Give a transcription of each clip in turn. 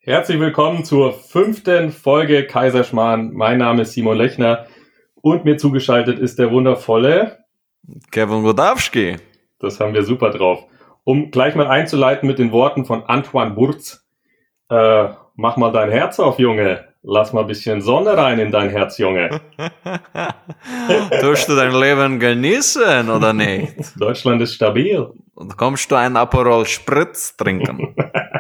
Herzlich willkommen zur 5. Folge Kaiserschmarrn. Mein Name ist Simon Lechner und mir zugeschaltet ist der wundervolle Kevin Godowski. Das haben wir super drauf. Um gleich mal einzuleiten mit den Worten von Antoine Burz. Mach mal dein Herz auf, Junge. Lass mal ein bisschen Sonne rein in dein Herz, Junge. Tust du dein Leben genießen oder nicht? Deutschland ist stabil. Und kommst du einen Aperol Spritz trinken?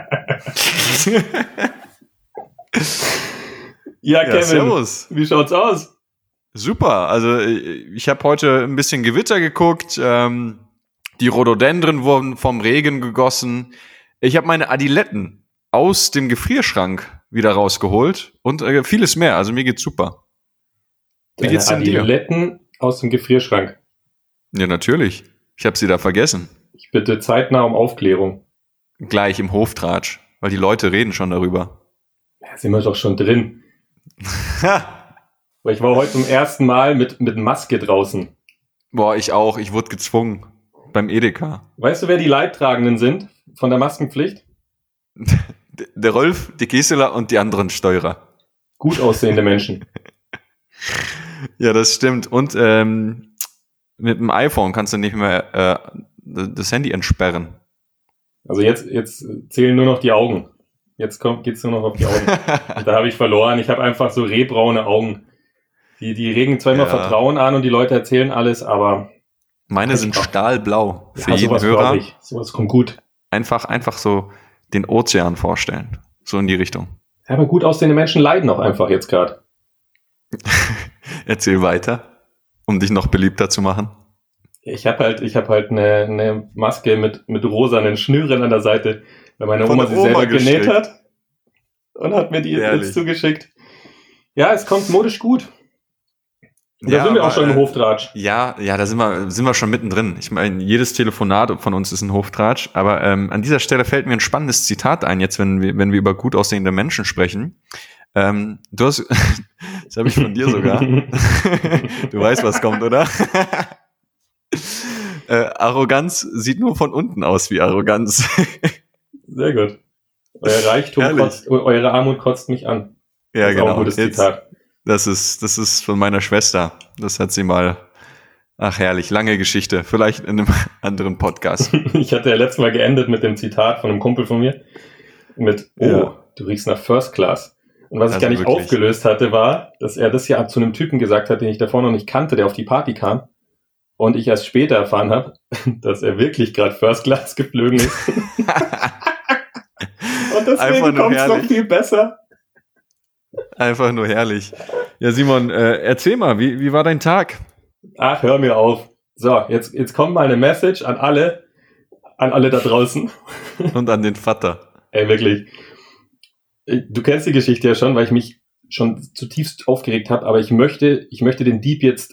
Ja, Kevin, servus. Wie schaut's aus? Super, also ich habe heute ein bisschen Gewitter geguckt, die Rhododendren wurden vom Regen gegossen. Ich habe meine Adiletten aus dem Gefrierschrank wieder rausgeholt und vieles mehr, also mir geht's super. Wie geht's denn dir? Adiletten aus dem Gefrierschrank? Ja, natürlich. Ich habe sie da vergessen. Ich bitte zeitnah um Aufklärung. Gleich im Hoftratsch, weil die Leute reden schon darüber. Ja, sind wir doch schon drin. Weil ich war heute zum ersten Mal mit Maske draußen. Boah, ich auch. Ich wurde gezwungen. Beim Edeka. Weißt du, wer die Leidtragenden sind von der Maskenpflicht? Der Rolf, die Gisela und die anderen Steuerer. Gut aussehende Menschen. Ja, das stimmt. Und mit dem iPhone kannst du nicht mehr das Handy entsperren. Also jetzt zählen nur noch die Augen. Jetzt geht's nur noch auf die Augen. Und da habe ich verloren. Ich habe einfach so rehbraune Augen. Die regen zwar immer Vertrauen an und die Leute erzählen alles, aber... Meine sind stahlblau. Für jeden sowas Hörer. Sowas kommt gut. Einfach so den Ozean vorstellen. So in die Richtung. Ja, aber gut aussehende Menschen leiden auch einfach jetzt gerade. Erzähl weiter, um dich noch beliebter zu machen. Ich hab halt eine Maske mit rosanen Schnüren an der Seite, weil meine Oma sie selber genäht hat und hat mir die jetzt zugeschickt. Ja, es kommt modisch gut. Da sind wir auch schon im Hoftratsch. Ja, da sind wir schon mittendrin. Ich meine, jedes Telefonat von uns ist ein Hoftratsch, aber an dieser Stelle fällt mir ein spannendes Zitat ein, jetzt wenn wir über gut aussehende Menschen sprechen. Du hast, das habe ich von dir sogar. Du weißt, was kommt, oder? Arroganz sieht nur von unten aus wie Arroganz. Sehr gut. Euer Reichtum eure Armut kotzt mich an. Ja, genau. Auch ein gutes Zitat. Das ist von meiner Schwester. Das hat sie mal, ach herrlich, lange Geschichte. Vielleicht in einem anderen Podcast. Ich hatte ja letztes Mal geendet mit dem Zitat von einem Kumpel von mir. Du riechst nach First Class. Und was ich gar nicht aufgelöst hatte, war, dass er das ja zu einem Typen gesagt hat, den ich davor noch nicht kannte, der auf die Party kam. Und ich erst später erfahren habe, dass er wirklich gerade First Class geflogen ist. Und deswegen kommt es noch viel besser. Einfach nur herrlich. Ja, Simon, erzähl mal, wie war dein Tag? Ach, hör mir auf. So, jetzt kommt mal eine Message an alle da draußen. Und an den Vater. Ey, wirklich. Du kennst die Geschichte ja schon, weil ich mich schon zutiefst aufgeregt habe, aber ich möchte den Dieb jetzt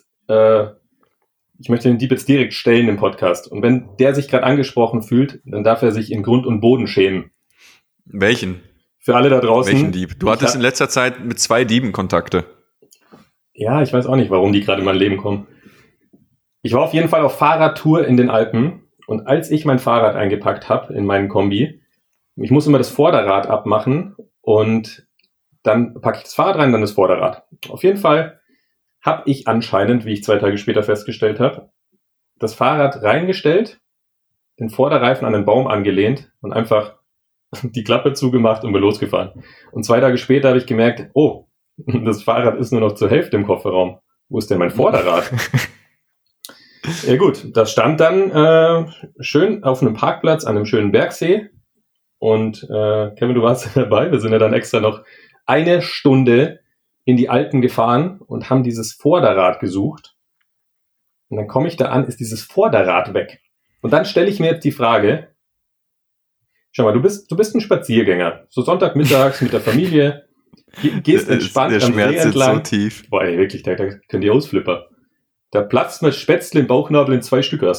direkt stellen im Podcast. Und wenn der sich gerade angesprochen fühlt, dann darf er sich in Grund und Boden schämen. Welchen? Für alle da draußen. Welchen Dieb? Du hattest in letzter Zeit mit 2 Dieben Kontakte. Ja, ich weiß auch nicht, warum die gerade in mein Leben kommen. Ich war auf jeden Fall auf Fahrradtour in den Alpen und als ich mein Fahrrad eingepackt habe in meinen Kombi, ich muss immer das Vorderrad abmachen und dann packe ich das Fahrrad rein, dann das Vorderrad. Auf jeden Fall habe ich anscheinend, wie ich 2 Tage später festgestellt habe, das Fahrrad reingestellt, den Vorderreifen an den Baum angelehnt und einfach die Klappe zugemacht und bin losgefahren. Und 2 Tage später habe ich gemerkt, oh, das Fahrrad ist nur noch zur Hälfte im Kofferraum. Wo ist denn mein Vorderrad? Ja gut, das stand dann schön auf einem Parkplatz an einem schönen Bergsee. Und Kevin, du warst dabei. Wir sind ja dann extra noch 1 Stunde in die Alpen gefahren und haben dieses Vorderrad gesucht. Und dann komme ich da an, ist dieses Vorderrad weg. Und dann stelle ich mir jetzt die Frage, schau mal, du bist ein Spaziergänger. So Sonntagmittags mit der Familie. Gehst entspannt am See entlang. So tief. Boah, ey, wirklich, da können die Ausflipper. Da platzt mir Spätzle im Bauchnabel in 2 Stück aus.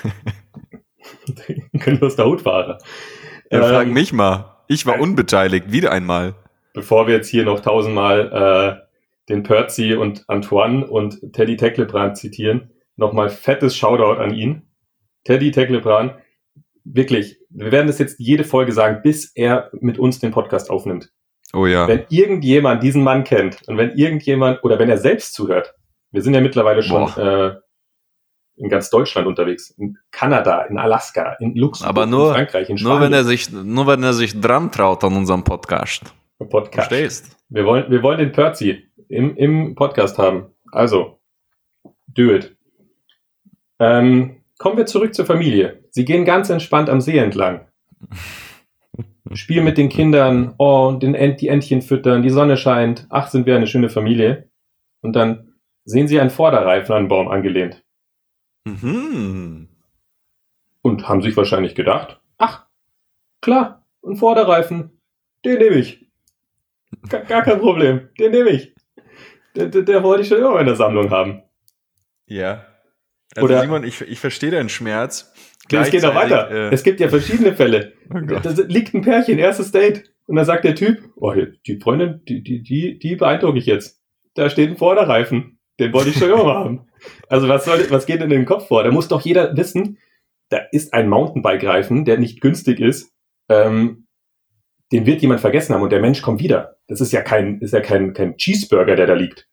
Können wir aus der Haut fahren. Frag mich mal. Ich war unbeteiligt, wieder einmal. Bevor wir jetzt hier noch 1000-mal den Percy und Antoine und Teddy Tecklebrand zitieren, nochmal fettes Shoutout an ihn. Teddy Tecklebrand, wirklich, wir werden das jetzt jede Folge sagen, bis er mit uns den Podcast aufnimmt. Oh ja. Wenn irgendjemand diesen Mann kennt und wenn irgendjemand oder wenn er selbst zuhört, wir sind ja mittlerweile schon in ganz Deutschland unterwegs, in Kanada, in Alaska, in Luxemburg, Aber nur, in Frankreich, in nur Spanien. nur wenn er sich dran traut an unserem Podcast. Verstehst? Wir wollen den Perzi im Podcast haben. Also, do it. Kommen wir zurück zur Familie. Sie gehen ganz entspannt am See entlang. Spielen mit den Kindern, und die Entchen füttern, die Sonne scheint. Ach, sind wir eine schöne Familie. Und dann sehen sie einen Vorderreifen an einen Baum angelehnt. Mhm. Und haben sich wahrscheinlich gedacht, ach, klar, ein Vorderreifen, den nehme ich. Gar kein Problem, den nehme ich. Der wollte ich schon immer in der Sammlung haben. Ja. Also Oder, Simon, ich verstehe deinen Schmerz. es geht noch weiter. Es gibt ja verschiedene Fälle. Oh Gott. Da liegt ein Pärchen, erstes Date. Und dann sagt der Typ, oh, die Freundin, die beeindrucke ich jetzt. Da steht ein Vorderreifen. Den wollte ich schon immer haben. Also was geht in den Kopf vor? Da muss doch jeder wissen, da ist ein Mountainbike-Reifen, der nicht günstig ist. Den wird jemand vergessen haben und der Mensch kommt wieder. Das ist ja kein Cheeseburger, der da liegt.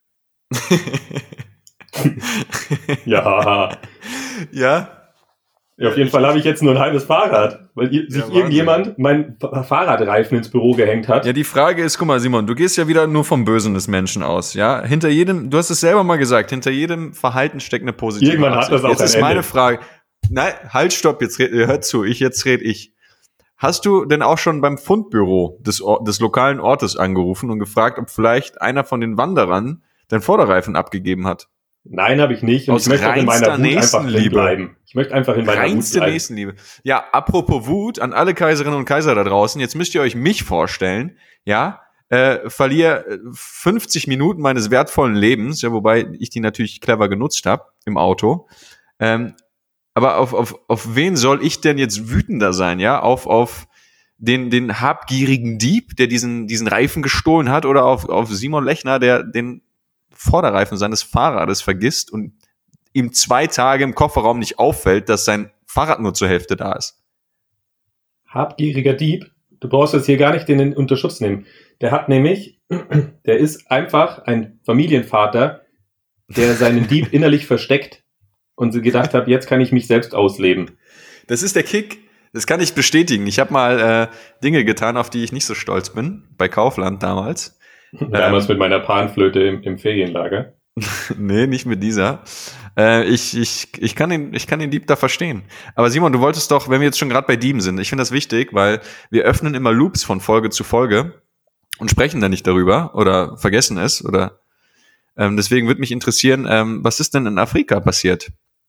Ja. Ja. Ja, auf jeden Fall habe ich jetzt nur ein halbes Fahrrad, weil sich irgendjemand mein Fahrradreifen ins Büro gehängt hat. Ja, die Frage ist, guck mal, Simon, du gehst ja wieder nur vom Bösen des Menschen aus, ja? Hinter jedem, du hast es selber mal gesagt, hinter jedem Verhalten steckt eine positive Irgendwann hat das auch Jetzt ein ist Ende. meine Frage, nein, halt, stopp, jetzt hört zu, jetzt red ich. Hast du denn auch schon beim Fundbüro des lokalen Ortes angerufen und gefragt, ob vielleicht einer von den Wanderern den Vorderreifen abgegeben hat? Nein, habe ich nicht. Und Aus ich möchte auch in meiner reinster Wut einfach drin Nächstenliebe. bleiben. Ich möchte einfach in meiner Wut Reinste bleiben. Nächstenliebe. Ja, apropos Wut, an alle Kaiserinnen und Kaiser da draußen, jetzt müsst ihr euch mich vorstellen, ja, verliere 50 Minuten meines wertvollen Lebens, ja, wobei ich die natürlich clever genutzt habe im Auto. Aber auf wen soll ich denn jetzt wütender sein, ja? Auf den habgierigen Dieb, der diesen Reifen gestohlen hat, oder auf Simon Lechner, der den Vorderreifen seines Fahrrades vergisst und ihm 2 Tage im Kofferraum nicht auffällt, dass sein Fahrrad nur zur Hälfte da ist. Habgieriger Dieb. Du brauchst jetzt hier gar nicht den unter Schutz nehmen. Der ist einfach ein Familienvater, der seinen Dieb innerlich versteckt und so gedacht hat, jetzt kann ich mich selbst ausleben. Das ist der Kick. Das kann ich bestätigen. Ich habe mal Dinge getan, auf die ich nicht so stolz bin. Bei Kaufland damals. Damals mit meiner Panflöte im Ferienlager. Nee, nicht mit dieser. Ich kann den Dieb da verstehen. Aber Simon, du wolltest doch, wenn wir jetzt schon gerade bei Dieben sind, ich finde das wichtig, weil wir öffnen immer Loops von Folge zu Folge und sprechen da nicht darüber oder vergessen es. Oder deswegen würde mich interessieren, was ist denn in Afrika passiert?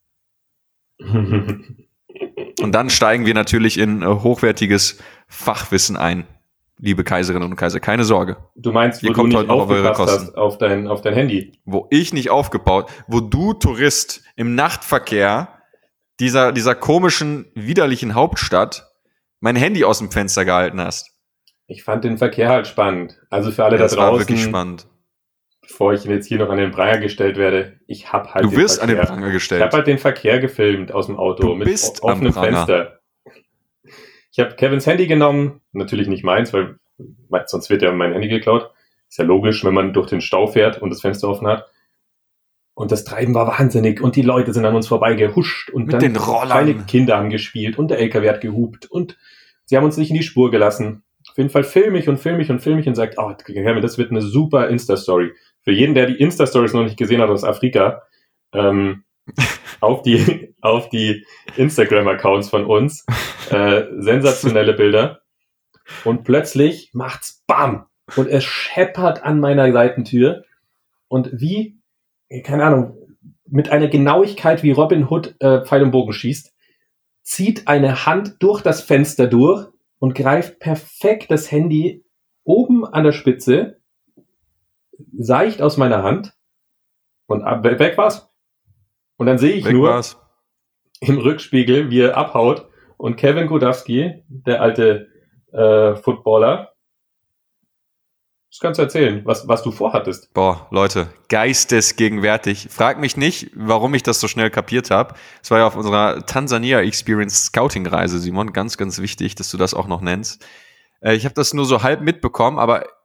Und dann steigen wir natürlich in hochwertiges Fachwissen ein. Liebe Kaiserinnen und Kaiser, keine Sorge. Du meinst, wo Ihr du kommt nicht heute noch auf eure aufgepasst Kosten. hast auf dein Handy. Wo ich nicht wo du Tourist im Nachtverkehr dieser komischen, widerlichen Hauptstadt mein Handy aus dem Fenster gehalten hast. Ich fand den Verkehr halt spannend. Also für alle da Das war draußen, wirklich spannend. bevor ich jetzt hier noch an den Pranger gestellt werde, ich habe halt Du wirst an den Pranger Ich gestellt. habe halt den Verkehr gefilmt aus dem Auto Du mit bist am offenem Pranger. Fenster. Ich habe Kevins Handy genommen, natürlich nicht meins, weil sonst wird ja mein Handy geklaut. Ist ja logisch, wenn man durch den Stau fährt und das Fenster offen hat. Und das Treiben war wahnsinnig und die Leute sind an uns vorbei gehuscht und Mit dann den Rollern. kleine Kinder haben gespielt und der LKW hat gehupt und sie haben uns nicht in die Spur gelassen. Auf jeden Fall film ich und sagt, oh, Kevin, das wird eine super Insta-Story. Für jeden, der die Insta-Stories noch nicht gesehen hat aus Afrika, auf die Instagram-Accounts von uns, sensationelle Bilder. Und plötzlich macht's BAM! Und es scheppert an meiner Seitentür. Und wie, keine Ahnung, mit einer Genauigkeit wie Robin Hood Pfeil und Bogen schießt, zieht eine Hand durch das Fenster durch und greift perfekt das Handy oben an der Spitze, seicht aus meiner Hand und weg war's. Und dann sehe ich nur im Rückspiegel, wie er abhaut und Kevin Godowski, der alte Footballer, das kannst du erzählen, was du vorhattest. Boah, Leute, geistesgegenwärtig. Frag mich nicht, warum ich das so schnell kapiert habe. Es war ja auf unserer Tansania Experience Scouting Reise, Simon. Ganz, ganz wichtig, dass du das auch noch nennst. Ich habe das nur so halb mitbekommen, aber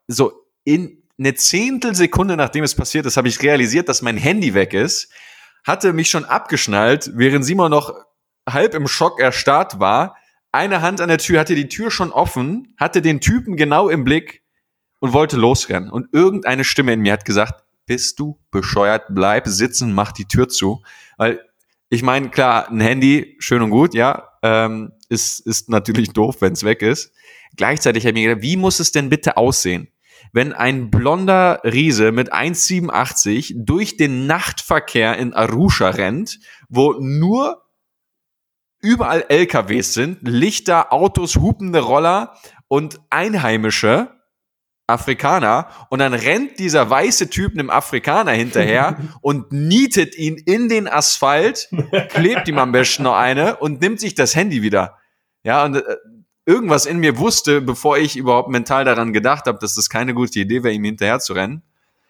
so in eine Zehntelsekunde, nachdem es passiert ist, habe ich realisiert, dass mein Handy weg ist, hatte mich schon abgeschnallt, während Simon noch halb im Schock erstarrt war. Eine Hand an der Tür, hatte die Tür schon offen, hatte den Typen genau im Blick und wollte losrennen. Und irgendeine Stimme in mir hat gesagt, bist du bescheuert, bleib sitzen, mach die Tür zu. Weil, ich meine, klar, ein Handy, schön und gut, ja, ist natürlich doof, wenn es weg ist. Gleichzeitig habe ich mir gedacht, wie muss es denn bitte aussehen, wenn ein blonder Riese mit 1,87 durch den Nachtverkehr in Arusha rennt, wo nur überall LKWs sind, Lichter, Autos, hupende Roller und Einheimische, Afrikaner, und dann rennt dieser weiße Typ einem Afrikaner hinterher und nietet ihn in den Asphalt, klebt ihm am besten noch eine und nimmt sich das Handy wieder. Ja, und irgendwas in mir wusste, bevor ich überhaupt mental daran gedacht habe, dass das keine gute Idee wäre, ihm hinterher zu rennen.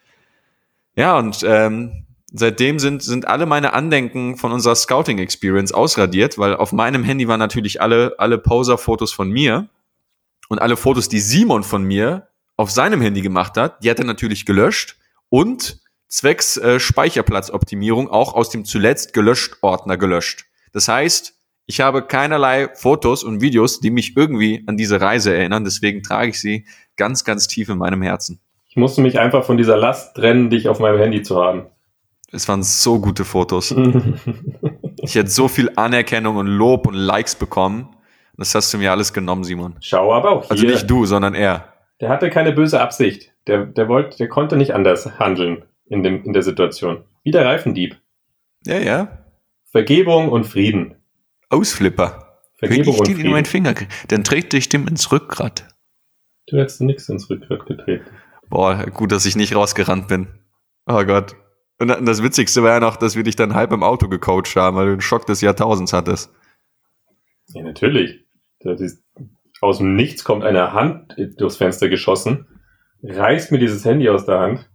Ja, und seitdem sind alle meine Andenken von unserer Scouting-Experience ausradiert, weil auf meinem Handy waren natürlich alle Poser-Fotos von mir und alle Fotos, die Simon von mir auf seinem Handy gemacht hat, die hat er natürlich gelöscht und zwecks Speicherplatzoptimierung auch aus dem zuletzt gelöscht Ordner gelöscht. Das heißt, ich habe keinerlei Fotos und Videos, die mich irgendwie an diese Reise erinnern, deswegen trage ich sie ganz, ganz tief in meinem Herzen. Ich musste mich einfach von dieser Last trennen, dich auf meinem Handy zu haben. Es waren so gute Fotos. Ich hätte so viel Anerkennung und Lob und Likes bekommen. Das hast du mir alles genommen, Simon. Schau aber auch hier. Also nicht du, sondern er. Der hatte keine böse Absicht. Der konnte nicht anders handeln in der Situation. Wie der Reifendieb. Ja. Vergebung und Frieden. Ausflipper. Vergebung Wenn und ich den in meinen Finger kriege, dann trete ich dem ins Rückgrat. Du hättest nichts ins Rückgrat getreten. Boah, gut, dass ich nicht rausgerannt bin. Oh Gott. Und das Witzigste war ja noch, dass wir dich dann halb im Auto gecoacht haben, weil du den Schock des Jahrtausends hattest. Ja, natürlich. Aus dem Nichts kommt eine Hand durchs Fenster geschossen, reißt mir dieses Handy aus der Hand.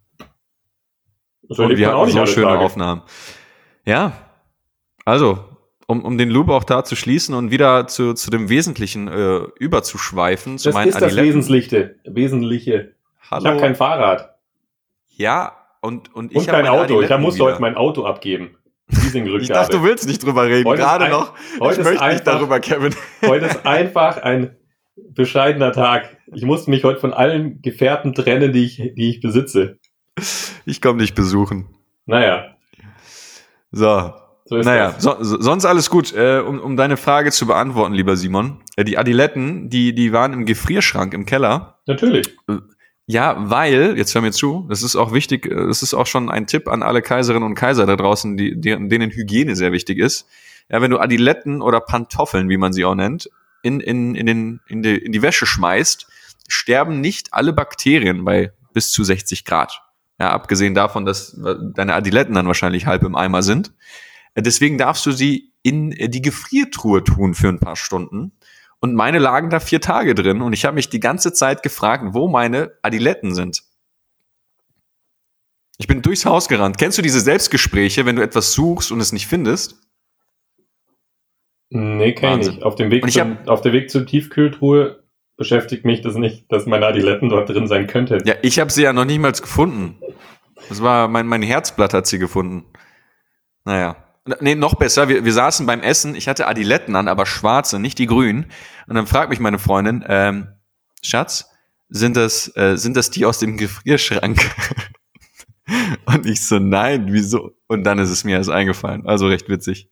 Und wir hatten so schöne Aufnahmen. Ja, also, um den Loop auch da zu schließen und wieder zu dem Wesentlichen überzuschweifen. Das ist das Wesentliche. Hallo. Ich habe kein Fahrrad. Ja, und ich habe kein Auto. Ich musste heute mein Auto abgeben. Ich dachte, du willst nicht drüber reden. Heute gerade noch. Ich möchte nicht darüber, Kevin. Heute ist einfach ein bescheidener Tag. Ich musste mich heute von allen Gefährten trennen, die ich besitze. Ich komme dich besuchen. Naja. So ist das. Sonst alles gut. Um deine Frage zu beantworten, lieber Simon. Die Adiletten, die waren im Gefrierschrank im Keller. Natürlich. Ja, weil, jetzt hör mir zu, das ist auch wichtig, das ist auch schon ein Tipp an alle Kaiserinnen und Kaiser da draußen, denen Hygiene sehr wichtig ist. Ja, wenn du Adiletten oder Pantoffeln, wie man sie auch nennt, in die Wäsche schmeißt, sterben nicht alle Bakterien bei bis zu 60 Grad. Ja, abgesehen davon, dass deine Adiletten dann wahrscheinlich halb im Eimer sind. Deswegen darfst du sie in die Gefriertruhe tun für ein paar Stunden. Und meine lagen da 4 Tage drin und ich habe mich die ganze Zeit gefragt, wo meine Adiletten sind. Ich bin durchs Haus gerannt. Kennst du diese Selbstgespräche, wenn du etwas suchst und es nicht findest? Nee, kenn ich nicht. Auf dem Weg zur Tiefkühltruhe beschäftigt mich das nicht, dass meine Adiletten dort drin sein könnten. Ja, ich habe sie ja noch nicht mal gefunden. Das war mein Herzblatt hat sie gefunden. Naja. Nee, noch besser, wir saßen beim Essen, ich hatte Adiletten an, aber schwarze, nicht die grünen. Und dann fragt mich meine Freundin, Schatz, sind das die aus dem Gefrierschrank? Und ich so, nein, wieso? Und dann ist es mir erst eingefallen. Also recht witzig.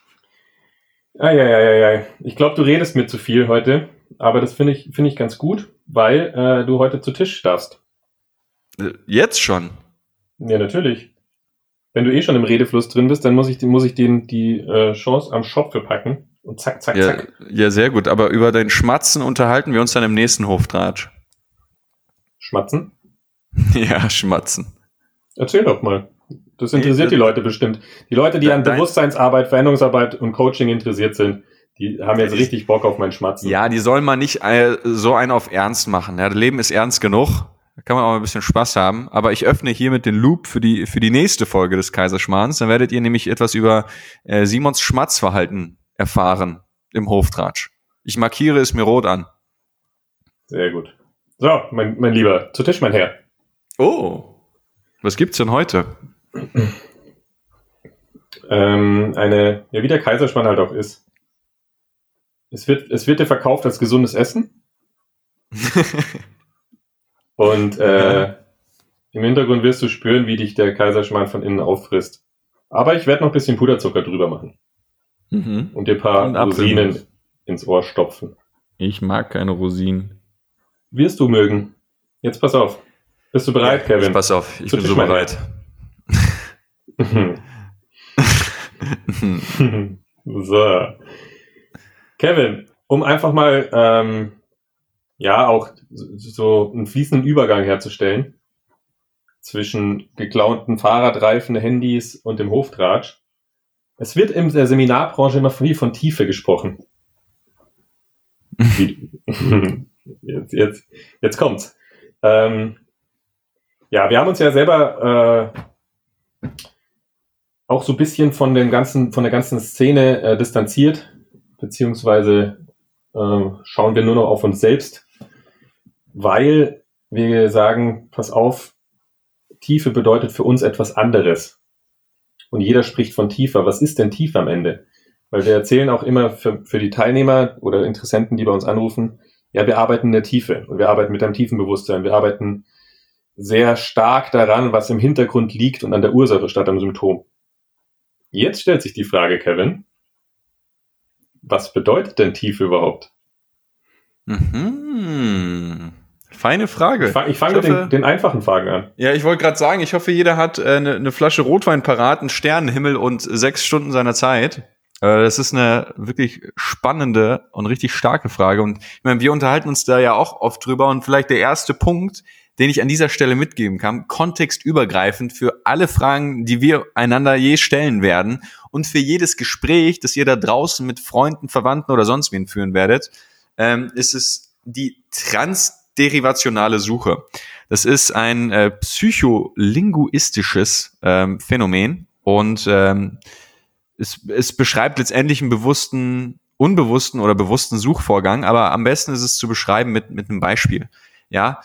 Ja. Ich glaube, du redest mir zu viel heute, aber das finde ich ganz gut, weil du heute zu Tisch darfst. Jetzt schon? Ja, natürlich. Wenn du schon im Redefluss drin bist, dann muss ich die Chance am Schopfe packen und zack. Ja, sehr gut. Aber über dein Schmatzen unterhalten wir uns dann im nächsten Hoftratsch. Schmatzen? Ja, Schmatzen. Erzähl doch mal. Das interessiert die Leute bestimmt. Die Leute, die an Bewusstseinsarbeit, Veränderungsarbeit und Coaching interessiert sind, die haben jetzt richtig Bock auf mein Schmatzen. Ja, die sollen mal nicht so einen auf Ernst machen. Ja, das Leben ist ernst genug. Da kann man auch ein bisschen Spaß haben. Aber ich öffne hiermit den Loop für die nächste Folge des Kaiserschmarrns. Dann werdet ihr nämlich etwas über Simons Schmatzverhalten erfahren im Hoftratsch. Ich markiere es mir rot an. Sehr gut. So, mein Lieber, zu Tisch, mein Herr. Oh, was gibt's denn heute? Wie der Kaiserschmarrn halt auch ist. Es wird dir verkauft als gesundes Essen. Und im Hintergrund wirst du spüren, wie dich der Kaiserschmarrn von innen auffrisst. Aber ich werde noch ein bisschen Puderzucker drüber machen. Und dir ein paar Rosinen ins Ohr stopfen. Ich mag keine Rosinen. Wirst du mögen. Jetzt pass auf. Bist du bereit, ja, Kevin? Pass auf, ich bin so bereit. So. Kevin, um einfach mal auch so einen fließenden Übergang herzustellen zwischen geklauten Fahrradreifen, Handys und dem Hoftratsch. Es wird in der Seminarbranche immer viel von Tiefe gesprochen. Jetzt kommt's. Wir haben uns ja selber auch so ein bisschen von der ganzen Szene distanziert, beziehungsweise schauen wir nur noch auf uns selbst, weil wir sagen, pass auf, Tiefe bedeutet für uns etwas anderes. Und jeder spricht von tiefer. Was ist denn tief am Ende? Weil wir erzählen auch immer für die Teilnehmer oder Interessenten, die bei uns anrufen, ja, wir arbeiten in der Tiefe und wir arbeiten mit einem tiefen Bewusstsein. Wir arbeiten sehr stark daran, was im Hintergrund liegt und an der Ursache statt am Symptom. Jetzt stellt sich die Frage, Kevin, was bedeutet denn Tiefe überhaupt? Feine Frage. Ich fange mit den einfachen Fragen an. Ja, ich wollte gerade sagen, ich hoffe, jeder hat eine Flasche Rotwein parat, einen Sternenhimmel und 6 Stunden seiner Zeit. Das ist eine wirklich spannende und richtig starke Frage. Und ich meine, wir unterhalten uns da ja auch oft drüber. Und vielleicht der erste Punkt, den ich an dieser Stelle mitgeben kann, kontextübergreifend für alle Fragen, die wir einander je stellen werden und für jedes Gespräch, das ihr da draußen mit Freunden, Verwandten oder sonst wen führen werdet, ist es die transderivationale Suche. Das ist ein psycholinguistisches Phänomen und es beschreibt letztendlich einen bewussten, unbewussten oder bewussten Suchvorgang, aber am besten ist es zu beschreiben mit einem Beispiel. Ja,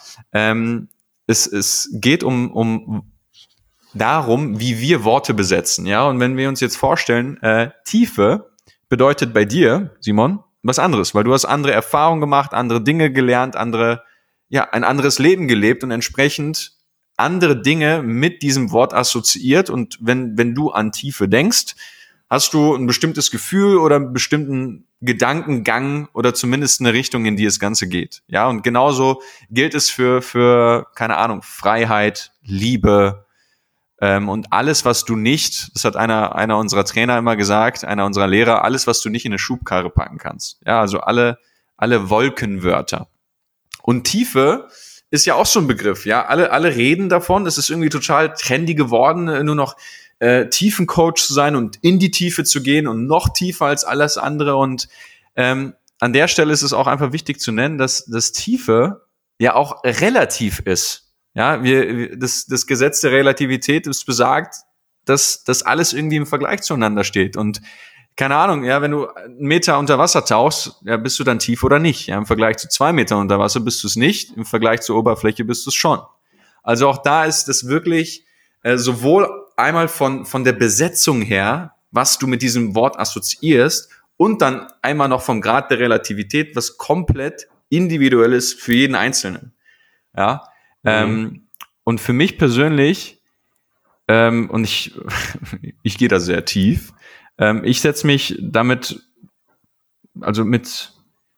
es geht um darum, wie wir Worte besetzen. Ja, und wenn wir uns jetzt vorstellen, Tiefe bedeutet bei dir, Simon, was anderes, weil du hast andere Erfahrungen gemacht, andere Dinge gelernt, ein anderes Leben gelebt und entsprechend andere Dinge mit diesem Wort assoziiert. Und wenn du an Tiefe denkst, hast du ein bestimmtes Gefühl oder einen bestimmten Gedankengang oder zumindest eine Richtung, in die das Ganze geht. Ja, und genauso gilt es für keine Ahnung, Freiheit, Liebe und alles, was du nicht, das hat einer unserer Trainer immer gesagt, einer unserer Lehrer, alles, was du nicht in eine Schubkarre packen kannst. Ja, also alle Wolkenwörter. Und Tiefe ist ja auch so ein Begriff. Ja, alle reden davon. Es ist irgendwie total trendy geworden, nur noch Tiefencoach zu sein und in die Tiefe zu gehen und noch tiefer als alles andere. Und an der Stelle ist es auch einfach wichtig zu nennen, dass das Tiefe ja auch relativ ist. Ja, das Gesetz der Relativität ist besagt, dass das alles irgendwie im Vergleich zueinander steht. Und keine Ahnung, ja, wenn du 1 Meter unter Wasser tauchst, ja, bist du dann tief oder nicht? Ja, im Vergleich zu 2 Metern unter Wasser bist du es nicht, im Vergleich zur Oberfläche bist du es schon. Also auch da ist es wirklich sowohl einmal von der Besetzung her, was du mit diesem Wort assoziierst, und dann einmal noch vom Grad der Relativität, was komplett individuell ist für jeden Einzelnen. Ja, und für mich persönlich, und ich gehe da sehr tief, ich setze mich damit, also mit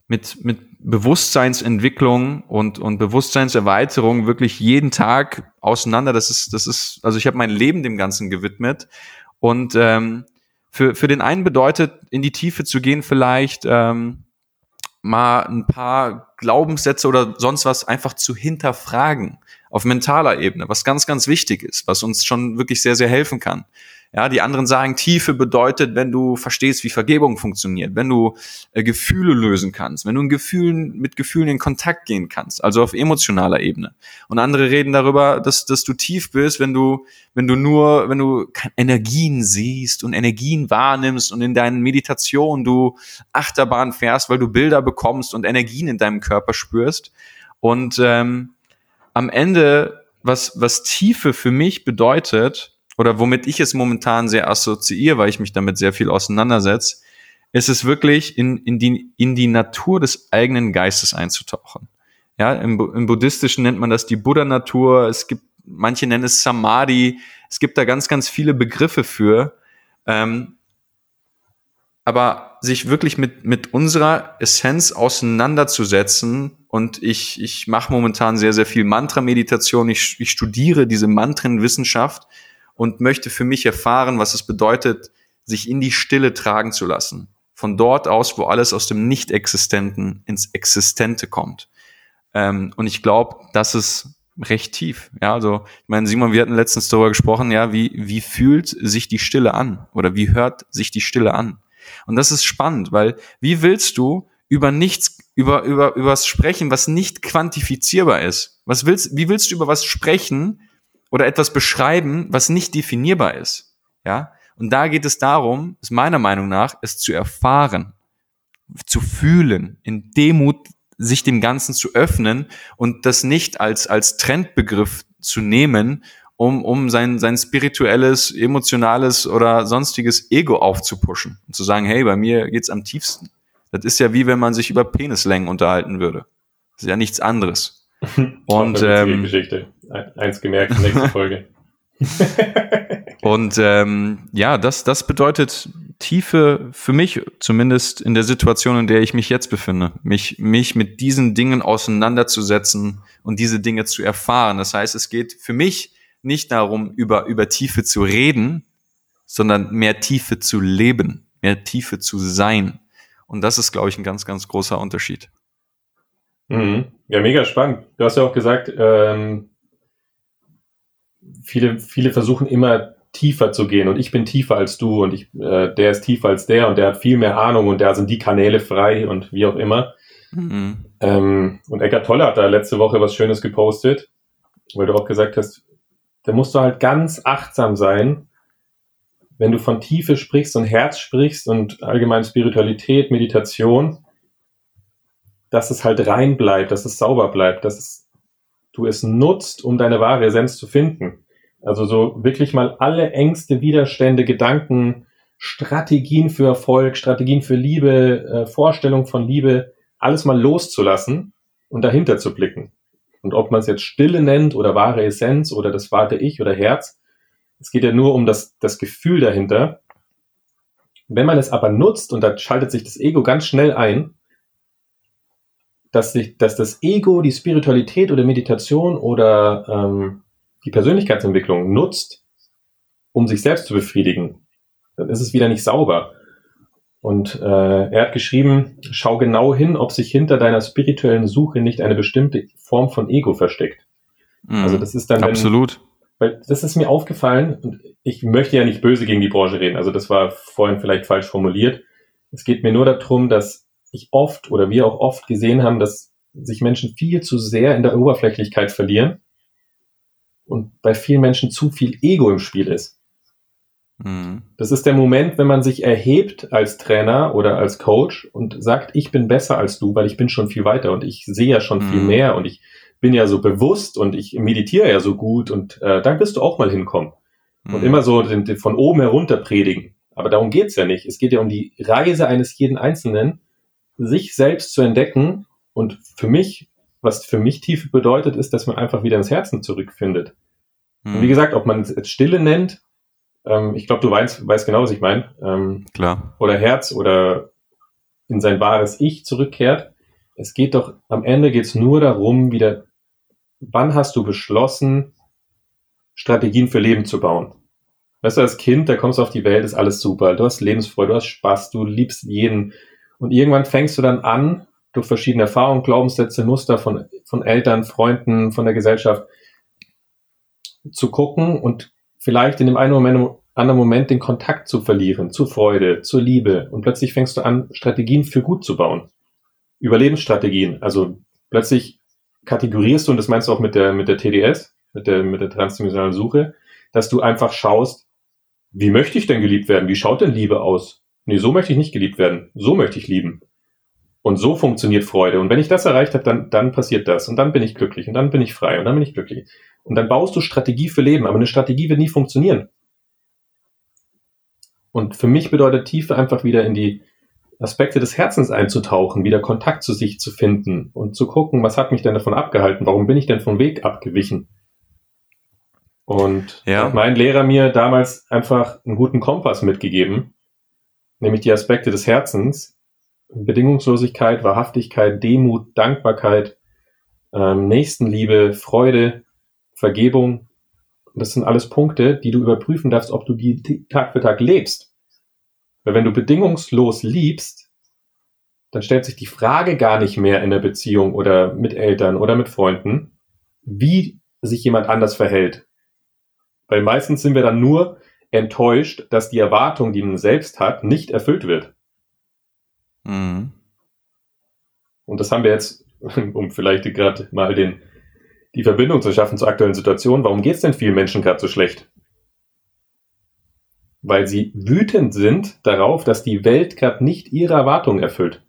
Bewusstseinsentwicklung und Bewusstseinserweiterung wirklich jeden Tag auseinander. Das ist, also ich habe mein Leben dem Ganzen gewidmet. Und für den einen bedeutet, in die Tiefe zu gehen, vielleicht mal ein paar Glaubenssätze oder sonst was einfach zu hinterfragen auf mentaler Ebene, was ganz, ganz wichtig ist, was uns schon wirklich sehr, sehr helfen kann. Ja, die anderen sagen, Tiefe bedeutet, wenn du verstehst, wie Vergebung funktioniert, wenn du Gefühle lösen kannst, wenn du mit Gefühlen in Kontakt gehen kannst, also auf emotionaler Ebene. Und andere reden darüber, dass du tief bist, wenn du Energien siehst und Energien wahrnimmst und in deinen Meditationen du Achterbahn fährst, weil du Bilder bekommst und Energien in deinem Körper spürst. Und am Ende, was Tiefe für mich bedeutet, oder womit ich es momentan sehr assoziiere, weil ich mich damit sehr viel auseinandersetze, ist es wirklich in die Natur des eigenen Geistes einzutauchen. Ja, im Buddhistischen nennt man das die Buddha-Natur. Manche nennen es Samadhi. Es gibt da ganz, ganz viele Begriffe für. Aber sich wirklich mit unserer Essenz auseinanderzusetzen, und ich mache momentan sehr, sehr viel Mantra-Meditation. Ich studiere diese Mantrenwissenschaft und möchte für mich erfahren, was es bedeutet, sich in die Stille tragen zu lassen. Von dort aus, wo alles aus dem Nicht-Existenten ins Existente kommt. Und ich glaube, das ist recht tief. Ja, also, ich meine, Simon, wir hatten letztens darüber gesprochen, ja, wie fühlt sich die Stille an? Oder wie hört sich die Stille an? Und das ist spannend, weil wie willst du über was sprechen, was nicht quantifizierbar ist? Wie willst du über was sprechen oder etwas beschreiben, was nicht definierbar ist? Ja? Und da geht es darum, ist meiner Meinung nach, es zu erfahren, zu fühlen, in Demut sich dem Ganzen zu öffnen und das nicht als Trendbegriff zu nehmen, um sein spirituelles, emotionales oder sonstiges Ego aufzupuschen und zu sagen, hey, bei mir geht's am tiefsten. Das ist ja wie wenn man sich über Penislängen unterhalten würde. Das ist ja nichts anderes. Und Geschichte. Eins gemerkt, nächste Folge. Und das bedeutet Tiefe für mich, zumindest in der Situation, in der ich mich jetzt befinde, mich mit diesen Dingen auseinanderzusetzen und diese Dinge zu erfahren. Das heißt, es geht für mich nicht darum, über Tiefe zu reden, sondern mehr Tiefe zu leben, mehr Tiefe zu sein. Und das ist, glaube ich, ein ganz, ganz großer Unterschied. Mhm. Ja, mega spannend. Du hast ja auch gesagt, viele versuchen immer tiefer zu gehen und ich bin tiefer als du und der ist tiefer als der und der hat viel mehr Ahnung und da sind die Kanäle frei und wie auch immer. Mhm. Und Eckhart Tolle hat da letzte Woche was Schönes gepostet, weil du auch gesagt hast, da musst du halt ganz achtsam sein, wenn du von Tiefe sprichst und Herz sprichst und allgemein Spiritualität, Meditation, dass es halt rein bleibt, dass es sauber bleibt, dass du es nutzt, um deine wahre Essenz zu finden. Also so wirklich mal alle Ängste, Widerstände, Gedanken, Strategien für Erfolg, Strategien für Liebe, Vorstellung von Liebe, alles mal loszulassen und dahinter zu blicken. Und ob man es jetzt Stille nennt oder wahre Essenz oder das wahre Ich oder Herz, es geht ja nur um das Gefühl dahinter. Wenn man es aber nutzt, und da schaltet sich das Ego ganz schnell ein, dass das Ego die Spiritualität oder Meditation oder die Persönlichkeitsentwicklung nutzt, um sich selbst zu befriedigen, dann ist es wieder nicht sauber. Und er hat geschrieben, schau genau hin, ob sich hinter deiner spirituellen Suche nicht eine bestimmte Form von Ego versteckt. Also das ist dann... Absolut. Weil das ist mir aufgefallen und ich möchte ja nicht böse gegen die Branche reden, also das war vorhin vielleicht falsch formuliert. Es geht mir nur darum, dass wir auch oft gesehen haben, dass sich Menschen viel zu sehr in der Oberflächlichkeit verlieren und bei vielen Menschen zu viel Ego im Spiel ist. Mhm. Das ist der Moment, wenn man sich erhebt als Trainer oder als Coach und sagt, ich bin besser als du, weil ich bin schon viel weiter und ich sehe ja schon viel mehr und ich bin ja so bewusst und ich meditiere ja so gut und dann wirst du auch mal hinkommen. Und immer so von oben herunter predigen. Aber darum geht's ja nicht. Es geht ja um die Reise eines jeden Einzelnen, sich selbst zu entdecken. Und was für mich Tiefe bedeutet, ist, dass man einfach wieder ins Herzen zurückfindet. Und wie gesagt, ob man es jetzt Stille nennt, ich glaube, du weißt genau, was ich meine. Klar. Oder Herz oder in sein wahres Ich zurückkehrt. Am Ende geht's nur darum, wann hast du beschlossen, Strategien für Leben zu bauen? Weißt du, als Kind, da kommst du auf die Welt, ist alles super. Du hast Lebensfreude, du hast Spaß, du liebst jeden. Und irgendwann fängst du dann an, durch verschiedene Erfahrungen, Glaubenssätze, Muster von Eltern, Freunden, von der Gesellschaft zu gucken und vielleicht in dem einen oder anderen Moment den Kontakt zu verlieren, zur Freude, zur Liebe. Und plötzlich fängst du an, Strategien für gut zu bauen. Überlebensstrategien. Also plötzlich kategorierst du, und das meinst du auch mit der TDS, mit der transdimensionalen Suche, dass du einfach schaust, wie möchte ich denn geliebt werden? Wie schaut denn Liebe aus? Nee, so möchte ich nicht geliebt werden. So möchte ich lieben. Und so funktioniert Freude. Und wenn ich das erreicht habe, dann passiert das. Und dann bin ich glücklich. Und dann bin ich frei. Und dann bin ich glücklich. Und dann baust du Strategie für Leben. Aber eine Strategie wird nie funktionieren. Und für mich bedeutet Tiefe einfach wieder in die Aspekte des Herzens einzutauchen, wieder Kontakt zu sich zu finden und zu gucken, was hat mich denn davon abgehalten? Warum bin ich denn vom Weg abgewichen? Und hat mein Lehrer mir damals einfach einen guten Kompass mitgegeben, nämlich die Aspekte des Herzens, Bedingungslosigkeit, Wahrhaftigkeit, Demut, Dankbarkeit, Nächstenliebe, Freude, Vergebung. Das sind alles Punkte, die du überprüfen darfst, ob du die Tag für Tag lebst. Weil wenn du bedingungslos liebst, dann stellt sich die Frage gar nicht mehr in der Beziehung oder mit Eltern oder mit Freunden, wie sich jemand anders verhält. Weil meistens sind wir dann nur enttäuscht, dass die Erwartung, die man selbst hat, nicht erfüllt wird. Mhm. Und das haben wir jetzt, um vielleicht gerade mal die Verbindung zu schaffen zur aktuellen Situation. Warum geht es denn vielen Menschen gerade so schlecht? Weil sie wütend sind darauf, dass die Welt gerade nicht ihre Erwartungen erfüllt.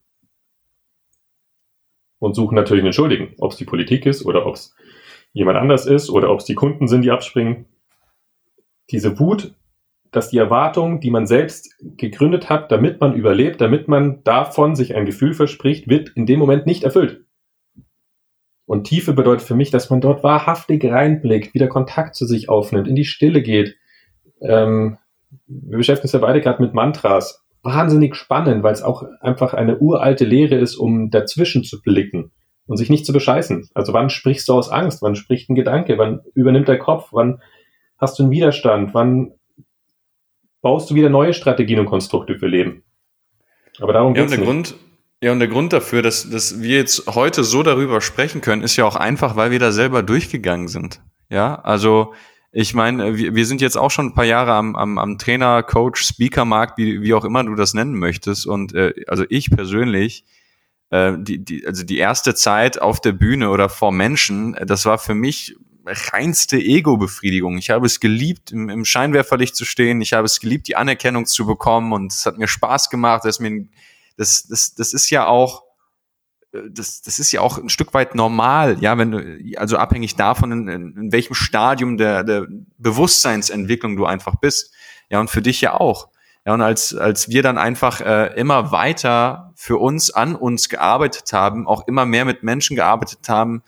Und suchen natürlich einen Schuldigen, ob es die Politik ist oder ob es jemand anders ist oder ob es die Kunden sind, die abspringen. Diese Wut, dass die Erwartungen, die man selbst gegründet hat, damit man überlebt, damit man davon sich ein Gefühl verspricht, wird in dem Moment nicht erfüllt. Und Tiefe bedeutet für mich, dass man dort wahrhaftig reinblickt, wieder Kontakt zu sich aufnimmt, in die Stille geht. Wir beschäftigen uns ja beide gerade mit Mantras. Wahnsinnig spannend, weil es auch einfach eine uralte Lehre ist, um dazwischen zu blicken und sich nicht zu bescheißen. Also wann sprichst du aus Angst? Wann spricht ein Gedanke? Wann übernimmt der Kopf? Wann hast du einen Widerstand? Wann baust du wieder neue Strategien und Konstrukte für Leben? Aber darum geht's nicht. Und der Grund dafür, dass wir jetzt heute so darüber sprechen können, ist ja auch einfach, weil wir da selber durchgegangen sind. Ja, also ich meine, wir sind jetzt auch schon ein paar Jahre am Trainer, Coach, Speaker-Markt, wie auch immer du das nennen möchtest. Und also ich persönlich, die erste Zeit auf der Bühne oder vor Menschen, das war für mich reinste Ego-Befriedigung. Ich habe es geliebt, im Scheinwerferlicht zu stehen. Ich habe es geliebt, die Anerkennung zu bekommen. Und es hat mir Spaß gemacht. Das ist ja auch das ist ja auch ein Stück weit normal, ja, wenn du, also abhängig davon, in welchem Stadium der Bewusstseinsentwicklung du einfach bist. Ja, und für dich ja auch. Ja, und als wir dann einfach immer weiter für uns, an uns gearbeitet haben, auch immer mehr mit Menschen gearbeitet haben,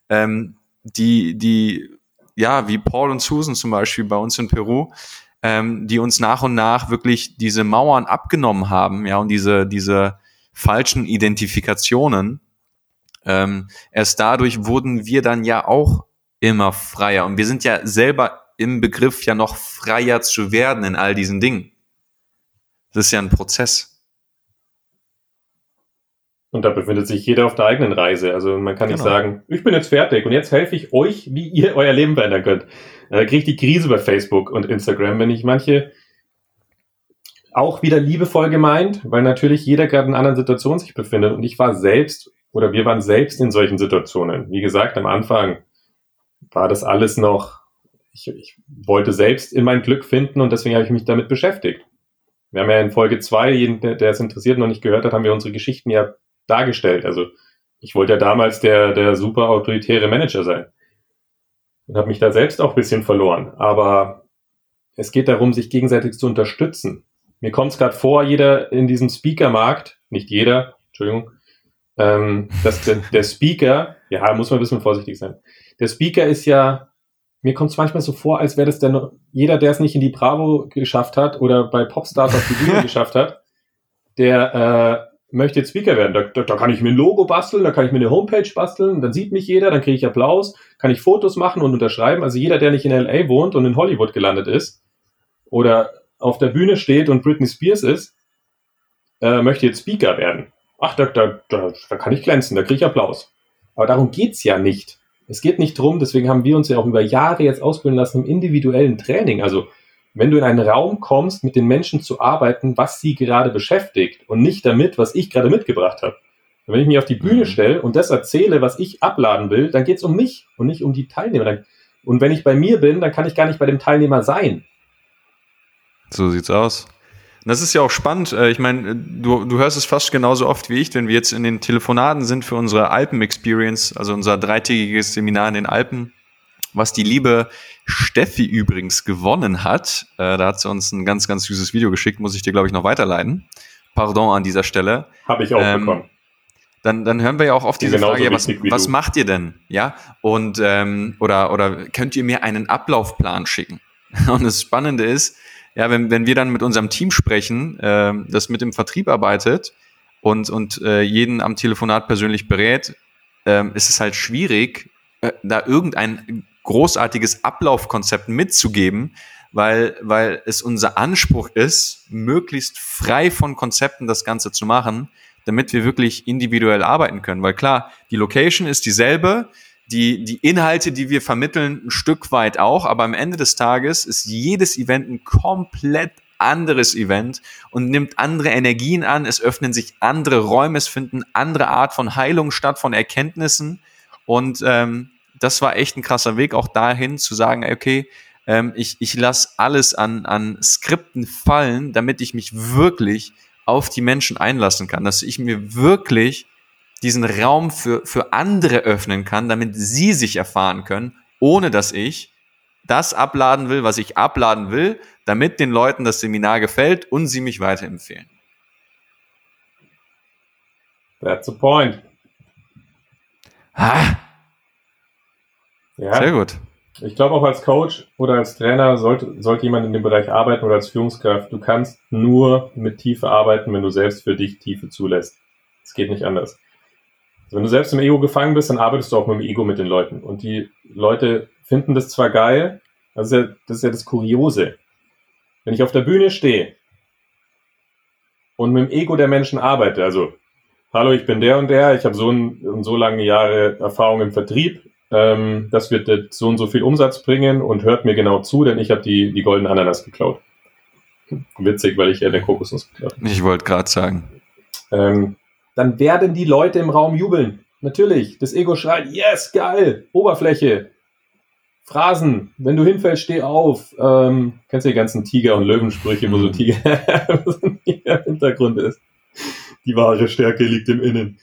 die ja, wie Paul und Susan zum Beispiel bei uns in Peru, die uns nach und nach wirklich diese Mauern abgenommen haben, ja, und diese falschen Identifikationen, erst dadurch wurden wir dann ja auch immer freier. Und wir sind ja selber im Begriff, ja noch freier zu werden in all diesen Dingen. Das ist ja ein Prozess. Und da befindet sich jeder auf der eigenen Reise. Also man kann nicht sagen, ich bin jetzt fertig und jetzt helfe ich euch, wie ihr euer Leben verändern könnt. Da kriege ich die Krise bei Facebook und Instagram, wenn ich manche auch wieder liebevoll gemeint, weil natürlich jeder gerade in einer anderen Situation sich befindet. Und ich war selbst, oder wir waren selbst in solchen Situationen. Wie gesagt, am Anfang war das alles noch, ich wollte selbst in mein Glück finden und deswegen habe ich mich damit beschäftigt. Wir haben ja in Folge 2, jeden, der es interessiert noch nicht gehört hat, haben wir unsere Geschichten ja dargestellt. Also ich wollte ja damals der super autoritäre Manager sein und habe mich da selbst auch ein bisschen verloren. Aber es geht darum, sich gegenseitig zu unterstützen. Mir kommt es gerade vor, jeder in diesem Speaker-Markt, nicht jeder, Entschuldigung, dass der Speaker, ja, muss man ein bisschen vorsichtig sein. Der Speaker ist ja, mir kommt es manchmal so vor, als wäre das jeder, der es nicht in die Bravo geschafft hat oder bei Popstars auf die Bühne geschafft hat, der möchte jetzt Speaker werden. Da kann ich mir ein Logo basteln, da kann ich mir eine Homepage basteln, dann sieht mich jeder, dann kriege ich Applaus, kann ich Fotos machen und unterschreiben. Also jeder, der nicht in LA wohnt und in Hollywood gelandet ist oder auf der Bühne steht und Britney Spears ist, möchte jetzt Speaker werden. Ach, da kann ich glänzen, da kriege ich Applaus. Aber darum geht's ja nicht. Es geht nicht drum, deswegen haben wir uns ja auch über Jahre jetzt ausbilden lassen im individuellen Training. Also wenn du in einen Raum kommst, mit den Menschen zu arbeiten, was sie gerade beschäftigt und nicht damit, was ich gerade mitgebracht habe. Und wenn ich mich auf die Bühne stelle und das erzähle, was ich abladen will, dann geht's um mich und nicht um die Teilnehmer. Und wenn ich bei mir bin, dann kann ich gar nicht bei dem Teilnehmer sein. So sieht's aus. das ist ja auch spannend. Ich meine, du hörst es fast genauso oft wie ich, wenn wir jetzt in den Telefonaten sind für unsere Alpen-Experience, also unser 3-tägiges Seminar in den Alpen, was die liebe Steffi übrigens gewonnen hat. Da hat sie uns ein ganz, ganz süßes Video geschickt, muss ich dir, glaube ich, noch weiterleiten. Pardon an dieser Stelle. Habe ich auch bekommen. Dann hören wir ja auch oft diese Frage, ja, was macht ihr denn? Ja, und oder könnt ihr mir einen Ablaufplan schicken? Und das Spannende ist, ja, wenn wir dann mit unserem Team sprechen, das mit dem Vertrieb arbeitet und jeden am Telefonat persönlich berät, ist es halt schwierig, da irgendein großartiges Ablaufkonzept mitzugeben, weil es unser Anspruch ist, möglichst frei von Konzepten das Ganze zu machen, damit wir wirklich individuell arbeiten können. Weil klar, die Location ist dieselbe, die Inhalte, die wir vermitteln, ein Stück weit auch, aber am Ende des Tages ist jedes Event ein komplett anderes Event und nimmt andere Energien an, es öffnen sich andere Räume, es finden andere Art von Heilung statt, von Erkenntnissen und das war echt ein krasser Weg, auch dahin zu sagen, okay, ich lasse alles an Skripten fallen, damit ich mich wirklich auf die Menschen einlassen kann, dass ich mir wirklich diesen Raum für andere öffnen kann, damit sie sich erfahren können, ohne dass ich das abladen will, was ich abladen will, damit den Leuten das Seminar gefällt und sie mich weiterempfehlen. That's the point. Ja, sehr gut. Ich glaube auch als Coach oder als Trainer sollte jemand in dem Bereich arbeiten oder als Führungskraft. Du kannst nur mit Tiefe arbeiten, wenn du selbst für dich Tiefe zulässt. Es geht nicht anders. Also wenn du selbst im Ego gefangen bist, dann arbeitest du auch mit dem Ego mit den Leuten. Und die Leute finden das zwar geil, das ist ja das Kuriose. Wenn ich auf der Bühne stehe und mit dem Ego der Menschen arbeite, also hallo, ich bin der und der, ich habe so und so lange Jahre Erfahrung im Vertrieb, das wird so und so viel Umsatz bringen und hört mir genau zu, denn ich habe die goldene Ananas geklaut. Witzig, weil ich eher der Kokosnuss geklaut habe. Ich wollte gerade sagen. Dann werden die Leute im Raum jubeln. Natürlich, das Ego schreit, yes, geil, Oberfläche, Phrasen, wenn du hinfällst, steh auf. Kennst du die ganzen Tiger- und Löwensprüche, wo so Tiger im Hintergrund ist? Die wahre Stärke liegt im Innen.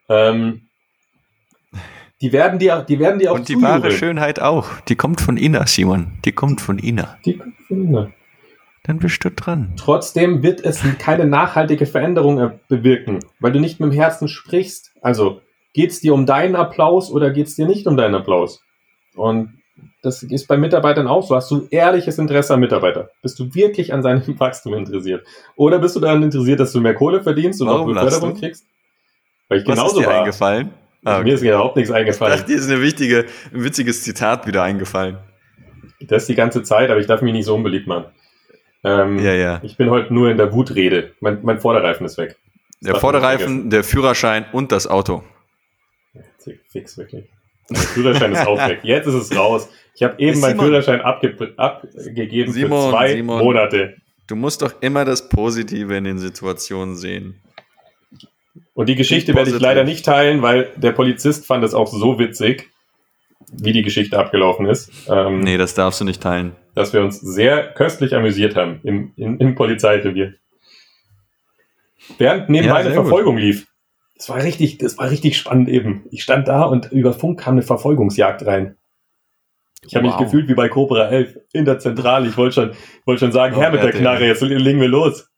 Die werden dir auch und die wahre Schönheit auch. Die kommt von Ina, Simon. Die kommt von Ina. Dann bist du dran. Trotzdem wird es keine nachhaltige Veränderung bewirken, weil du nicht mit dem Herzen sprichst. Also, geht's dir um deinen Applaus oder geht's dir nicht um deinen Applaus? Und das ist bei Mitarbeitern auch so. Hast du ehrliches Interesse am Mitarbeiter? Bist du wirklich an seinem Wachstum interessiert? Oder bist du daran interessiert, dass du mehr Kohle verdienst und auch Beförderung kriegst? Weil ich genauso war. Eingefallen? Okay. Mir ist überhaupt nichts eingefallen. Ich dachte, dir ist ein witziges Zitat wieder eingefallen. Das die ganze Zeit, aber ich darf mich nicht so unbeliebt machen. Ja. Ich bin heute nur in der Wutrede. Mein Vorderreifen ist weg. Der Vorderreifen, der Führerschein und das Auto. Fix, wirklich. Der Führerschein ist auch weg. Jetzt ist es raus. Ich habe eben meinen Führerschein abgegeben für 2 Monate. Du musst doch immer das Positive in den Situationen sehen. Und die Geschichte werde ich leider nicht teilen, weil der Polizist fand es auch so witzig, wie die Geschichte abgelaufen ist. Nee, das darfst du nicht teilen. Dass wir uns sehr köstlich amüsiert haben im Polizeirevier. Während nebenbei eine Verfolgung lief. Das war richtig spannend eben. Ich stand da und über Funk kam eine Verfolgungsjagd rein. Ich habe mich gefühlt wie bei Cobra 11 in der Zentrale. Ich wollte schon sagen, Herr mit der Knarre, jetzt legen wir los.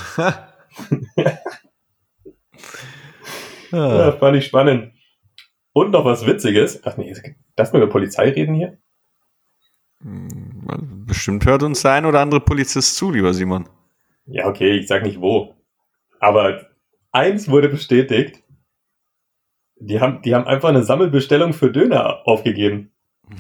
Ja, fand ich spannend. Und noch was Witziges. Ach nee, darf man über Polizei reden hier? Bestimmt hört uns der ein oder andere Polizist zu, lieber Simon. Ja, okay, ich sag nicht wo. Aber eins wurde bestätigt. Die haben einfach eine Sammelbestellung für Döner aufgegeben.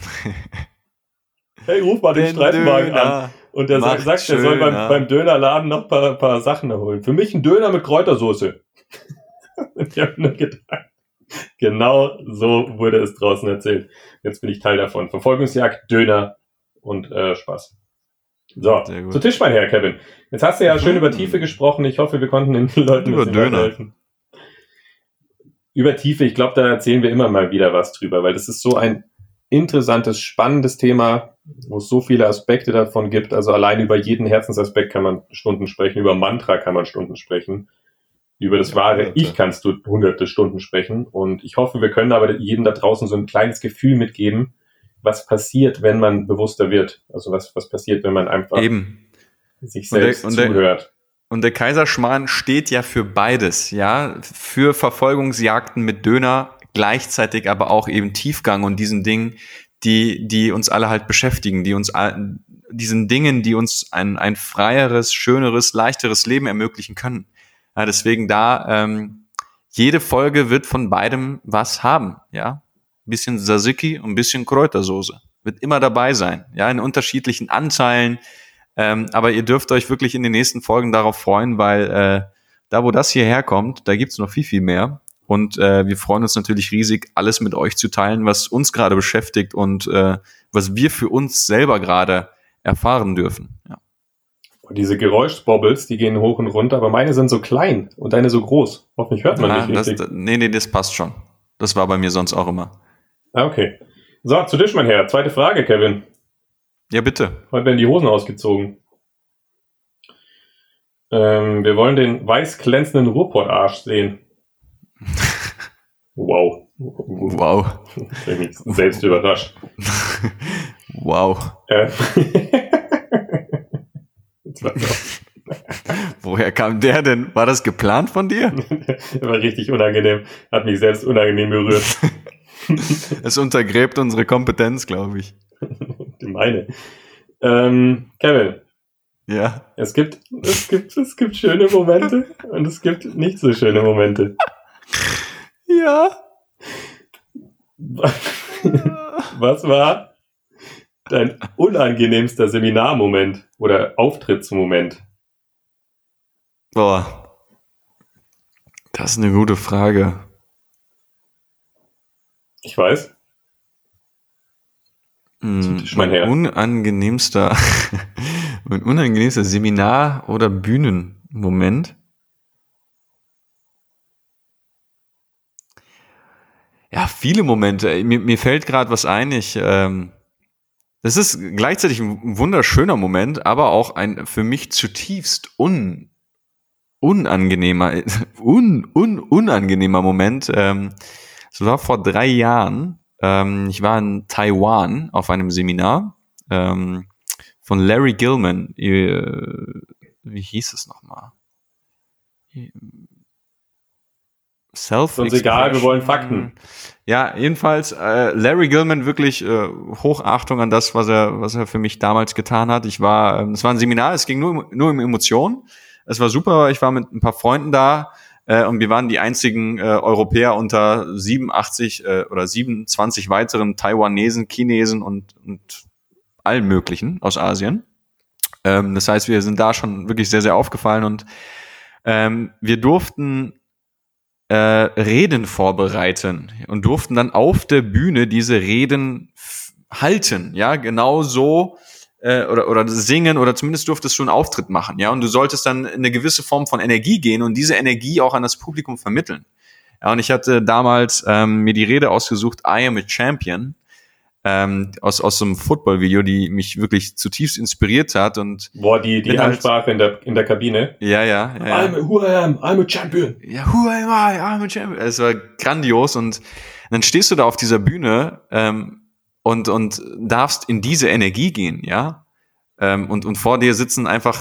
Hey, ruf mal den Streifenwagen an. Und der sagt, er soll beim Dönerladen noch ein paar Sachen holen. Für mich ein Döner mit Kräutersoße. Ich habe nur gedacht, genau so wurde es draußen erzählt. Jetzt bin ich Teil davon. Verfolgungsjagd, Döner und Spaß. So, zu Tisch, mein Herr Kevin. Jetzt hast du ja schön über Tiefe gesprochen. Ich hoffe, wir konnten den Leuten ein bisschen helfen. Über Tiefe, ich glaube, da erzählen wir immer mal wieder was drüber, weil das ist so ein interessantes, spannendes Thema. wo es so viele Aspekte davon gibt. Also allein über jeden Herzensaspekt kann man Stunden sprechen, über Mantra kann man Stunden sprechen. Über das wahre Ich kannst du hunderte Stunden sprechen. Und ich hoffe, wir können aber jedem da draußen so ein kleines Gefühl mitgeben, was passiert, wenn man bewusster wird. Also was passiert, wenn man einfach sich selbst zuhört. Und der Kaiserschmarrn steht ja für beides, ja, für Verfolgungsjagden mit Döner, gleichzeitig aber auch eben Tiefgang und diesen Dingen, die uns alle halt beschäftigen, diesen Dingen, die uns ein freieres, schöneres, leichteres Leben ermöglichen können. Ja, deswegen jede Folge wird von beidem was haben, ja. Ein bisschen Tzatziki und ein bisschen Kräutersoße. Wird immer dabei sein, ja, in unterschiedlichen Anteilen. Aber ihr dürft euch wirklich in den nächsten Folgen darauf freuen, weil da, wo das hierher kommt, da gibt's noch viel, viel mehr. Und wir freuen uns natürlich riesig, alles mit euch zu teilen, was uns gerade beschäftigt und was wir für uns selber gerade erfahren dürfen. Ja. Und diese Geräuschbobbles, die gehen hoch und runter, aber meine sind so klein und deine so groß. Hoffentlich hört man nicht richtig. Nee, das passt schon. Das war bei mir sonst auch immer. Ah, okay. So, zu dich, mein Herr. Zweite Frage, Kevin. Ja, bitte. Heute werden die Hosen ausgezogen. Wir wollen den weiß glänzenden Ruhrpott-Arsch sehen. Wow. Wow. Ich bin mich selbst überrascht. Wow. Woher kam der denn? War das geplant von dir? War richtig unangenehm. Hat mich selbst unangenehm berührt. Es untergräbt unsere Kompetenz, glaube ich. Die meine. Kevin. Ja. Es gibt schöne Momente und es gibt nicht so schöne Momente. Ja. Was war dein unangenehmster Seminarmoment oder Auftrittsmoment? Boah. Das ist eine gute Frage. Ich weiß. Mein unangenehmster Seminar- oder Bühnenmoment. Ja, viele Momente. Mir fällt gerade was ein. Das ist gleichzeitig ein wunderschöner Moment, aber auch ein für mich zutiefst unangenehmer Moment. Es war vor 3 Jahren. Ich war in Taiwan auf einem Seminar von Larry Gilman. Wie hieß es nochmal? Uns egal, wir wollen Fakten. Ja, jedenfalls Larry Gilman, wirklich Hochachtung an das, was er für mich damals getan hat. Es war ein Seminar, es ging nur um Emotionen. Es war super, ich war mit ein paar Freunden da und wir waren die einzigen Europäer unter 87 oder 27 weiteren Taiwanesen, Chinesen und allen möglichen aus Asien. Das heißt, wir sind da schon wirklich sehr, sehr aufgefallen und wir durften Reden vorbereiten und durften dann auf der Bühne diese Reden halten, ja, genau so oder singen oder zumindest durftest du einen Auftritt machen, ja, und du solltest dann in eine gewisse Form von Energie gehen und diese Energie auch an das Publikum vermitteln. Ja, und ich hatte damals mir die Rede ausgesucht, I am a Champion, aus so einem Football-Video, die mich wirklich zutiefst inspiriert hat und die Ansprache in der Kabine. Ja. I'm a champion. Ja, who am I? I'm a champion. Es war grandios und dann stehst du da auf dieser Bühne und darfst in diese Energie gehen, ja. Und vor dir sitzen einfach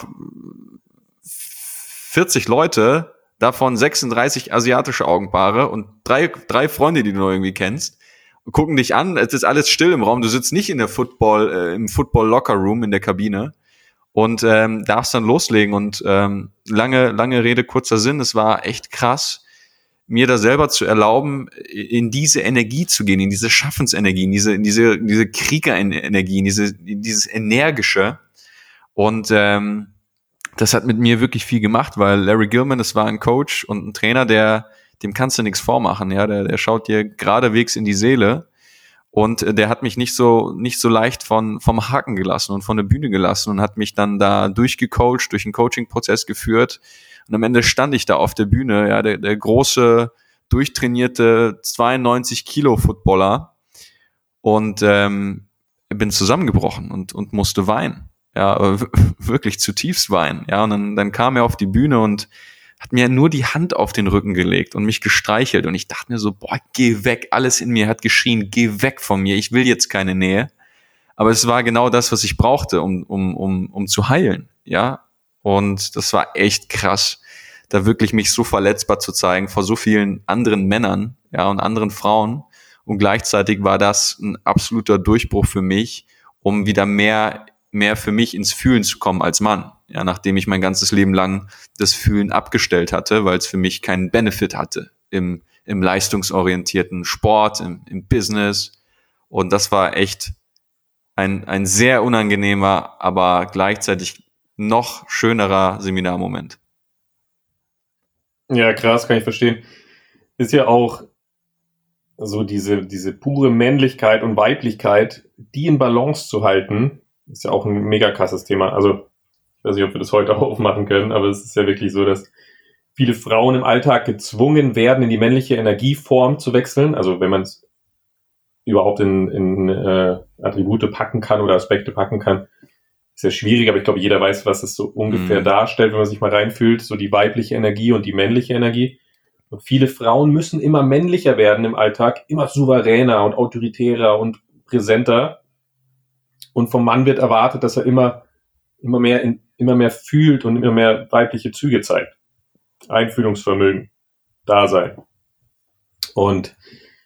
40 Leute, davon 36 asiatische Augenpaare und drei Freunde, die du noch irgendwie kennst. Gucken dich an, es ist alles still im Raum, du sitzt nicht in der im Football-Locker-Room in der Kabine und darfst dann loslegen und lange Rede, kurzer Sinn, es war echt krass, mir da selber zu erlauben, in diese Energie zu gehen, in diese Schaffensenergie, in diese Kriegerenergie, in dieses Energische und das hat mit mir wirklich viel gemacht, weil Larry Gilman, das war ein Coach und ein Trainer, dem kannst du nichts vormachen, ja, der schaut dir geradewegs in die Seele und der hat mich nicht so leicht vom Haken gelassen und von der Bühne gelassen und hat mich dann da durchgecoacht, durch einen Coaching-Prozess geführt und am Ende stand ich da auf der Bühne, ja, der große, durchtrainierte 92 Kilo Footballer und bin zusammengebrochen und musste weinen. Ja, wirklich zutiefst weinen. Ja, und dann kam er auf die Bühne und hat mir nur die Hand auf den Rücken gelegt und mich gestreichelt. Und ich dachte mir so, boah, geh weg. Alles in mir hat geschrien, geh weg von mir. Ich will jetzt keine Nähe. Aber es war genau das, was ich brauchte, um zu heilen. Ja, und das war echt krass, da wirklich mich so verletzbar zu zeigen vor so vielen anderen Männern, ja, und anderen Frauen. Und gleichzeitig war das ein absoluter Durchbruch für mich, um wieder mehr für mich ins Fühlen zu kommen als Mann. Ja, nachdem ich mein ganzes Leben lang das Fühlen abgestellt hatte, weil es für mich keinen Benefit hatte im leistungsorientierten Sport, im Business. Und das war echt ein sehr unangenehmer, aber gleichzeitig noch schönerer Seminarmoment. Ja, krass, kann ich verstehen. Ist ja auch so diese pure Männlichkeit und Weiblichkeit, die in Balance zu halten, ist ja auch ein mega krasses Thema. Also, ich weiß nicht, ob wir das heute auch aufmachen können, aber es ist ja wirklich so, dass viele Frauen im Alltag gezwungen werden, in die männliche Energieform zu wechseln. Also, wenn man es überhaupt in Attribute packen kann oder Aspekte packen kann, ist ja schwierig, aber ich glaube, jeder weiß, was es so ungefähr darstellt, wenn man sich mal reinfühlt, so die weibliche Energie und die männliche Energie. Und viele Frauen müssen immer männlicher werden im Alltag, immer souveräner und autoritärer und präsenter. Und vom Mann wird erwartet, dass er immer mehr fühlt und immer mehr weibliche Züge zeigt. Einfühlungsvermögen, Dasein. Und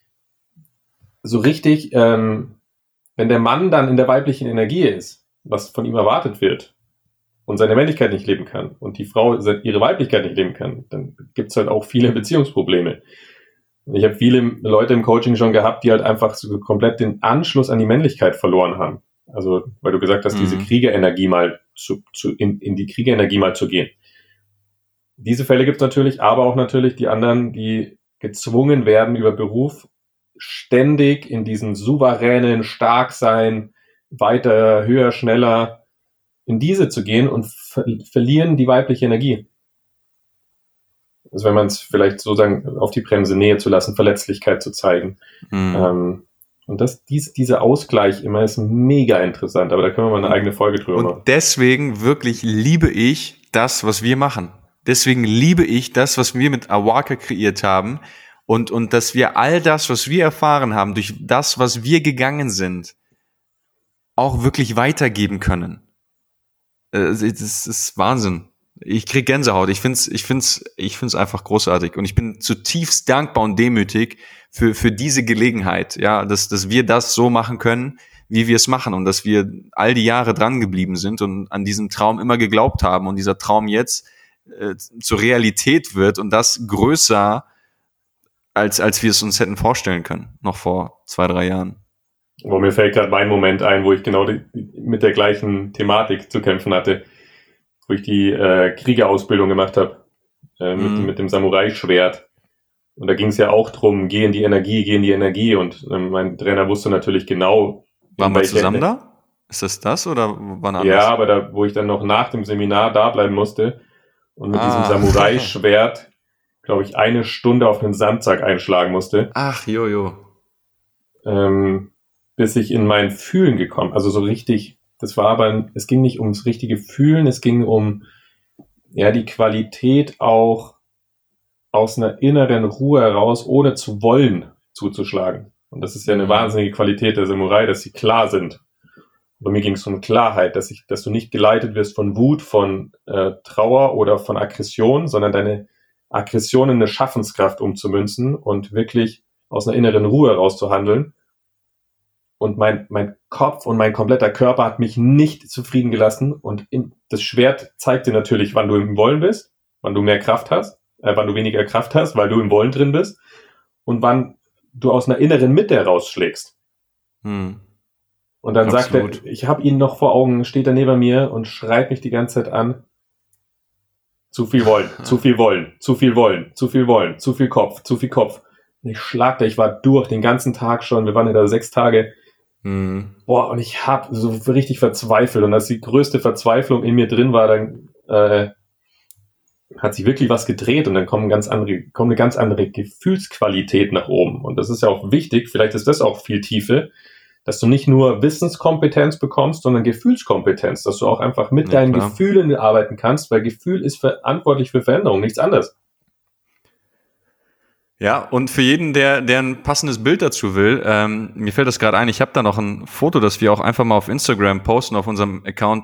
so richtig, wenn der Mann dann in der weiblichen Energie ist, was von ihm erwartet wird, und seine Männlichkeit nicht leben kann und die Frau ihre Weiblichkeit nicht leben kann, dann gibt's halt auch viele Beziehungsprobleme. Und ich habe viele Leute im Coaching schon gehabt, die halt einfach so komplett den Anschluss an die Männlichkeit verloren haben. Also, weil du gesagt hast, diese Kriegerenergie mal in die Kriegerenergie mal zu gehen. Diese Fälle gibt's natürlich, aber auch natürlich die anderen, die gezwungen werden, über Beruf ständig in diesen souveränen, stark sein, weiter, höher, schneller, in diese zu gehen und verlieren die weibliche Energie. Also wenn man es vielleicht sozusagen auf die Bremse Nähe zu lassen, Verletzlichkeit zu zeigen. Und dieser Ausgleich immer ist mega interessant, aber da können wir mal eine eigene Folge drüber machen. Und deswegen wirklich liebe ich das, was wir machen. Deswegen liebe ich das, was wir mit Awaka kreiert haben und dass wir all das, was wir erfahren haben, durch das, was wir gegangen sind, auch wirklich weitergeben können. Das ist Wahnsinn. Ich krieg Gänsehaut. Ich find's einfach großartig. Und ich bin zutiefst dankbar und demütig für diese Gelegenheit, ja, dass wir das so machen können, wie wir es machen und dass wir all die Jahre dran geblieben sind und an diesen Traum immer geglaubt haben und dieser Traum jetzt zur Realität wird und das größer als wir es uns hätten vorstellen können, noch vor 2-3 Jahren. Wo mir fällt gerade mein Moment ein, wo ich genau mit der gleichen Thematik zu kämpfen hatte, wo ich die Kriegerausbildung gemacht habe mit dem Samurai-Schwert. Und da ging es ja auch drum, geh in die Energie. Und mein Trainer wusste natürlich genau. Waren wir zusammen da? Ist das oder wann anders? Ja, aber da, wo ich dann noch nach dem Seminar da bleiben musste und mit diesem Samurai-Schwert, glaube ich, 1 Stunde auf einen Sandsack einschlagen musste. Ach, jojo. Bis ich in mein Fühlen gekommen. Also so richtig, es ging nicht ums richtige Fühlen, es ging um die Qualität auch aus einer inneren Ruhe heraus, ohne zu wollen, zuzuschlagen. Und das ist ja eine wahnsinnige Qualität der Samurai, dass sie klar sind. Bei mir ging es um Klarheit, dass du nicht geleitet wirst von Wut, von Trauer oder von Aggression, sondern deine Aggression in eine Schaffenskraft umzumünzen und wirklich aus einer inneren Ruhe heraus zu handeln. Und mein Kopf und mein kompletter Körper hat mich nicht zufrieden gelassen. Und das Schwert zeigt dir natürlich, wann du im Wollen bist, wann du mehr Kraft hast, wann du weniger Kraft hast, weil du im Wollen drin bist und wann du aus einer inneren Mitte herausschlägst. Und dann sagt er, ich habe ihn noch vor Augen, steht er neben mir und schreit mich die ganze Zeit an. Zu viel Wollen, zu viel Wollen, zu viel Wollen, zu viel Wollen, zu viel Kopf, zu viel Kopf. Und ich war durch den ganzen Tag schon, wir waren ja da 6 Tage. Boah, und ich habe so richtig verzweifelt. Und als die größte Verzweiflung in mir drin war, dann hat sich wirklich was gedreht und dann kommt eine ganz andere Gefühlsqualität nach oben. Und das ist ja auch wichtig, vielleicht ist das auch viel Tiefe, dass du nicht nur Wissenskompetenz bekommst, sondern Gefühlskompetenz, dass du auch einfach mit deinen Gefühlen arbeiten kannst, weil Gefühl ist verantwortlich für Veränderung, nichts anderes. Ja, und für jeden, der ein passendes Bild dazu will, mir fällt das gerade ein, ich habe da noch ein Foto, das wir auch einfach mal auf Instagram posten, auf unserem Account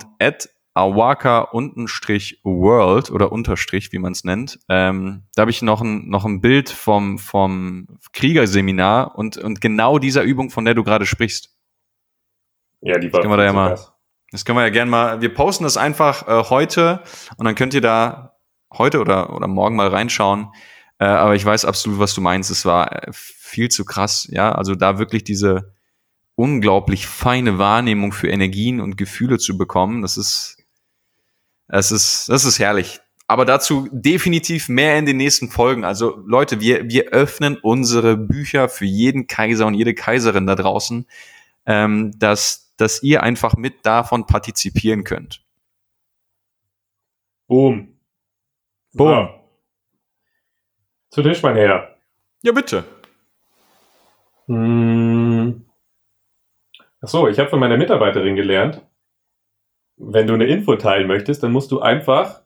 @awaka_world oder Unterstrich, wie man es nennt. Da habe ich noch ein Bild vom Kriegerseminar und genau dieser Übung, von der du gerade sprichst. Ja, die war das können wir ja gerne mal, wir posten das einfach heute und dann könnt ihr da heute oder morgen mal reinschauen. Aber ich weiß absolut, was du meinst. Es war viel zu krass, ja. Also da wirklich diese unglaublich feine Wahrnehmung für Energien und Gefühle zu bekommen, das ist herrlich. Aber dazu definitiv mehr in den nächsten Folgen. Also Leute, wir öffnen unsere Bücher für jeden Kaiser und jede Kaiserin da draußen, dass ihr einfach mit davon partizipieren könnt. Boom. Boom. Zu Tisch, mein Herr. Ja, bitte. Achso, ich habe von meiner Mitarbeiterin gelernt, wenn du eine Info teilen möchtest, dann musst du einfach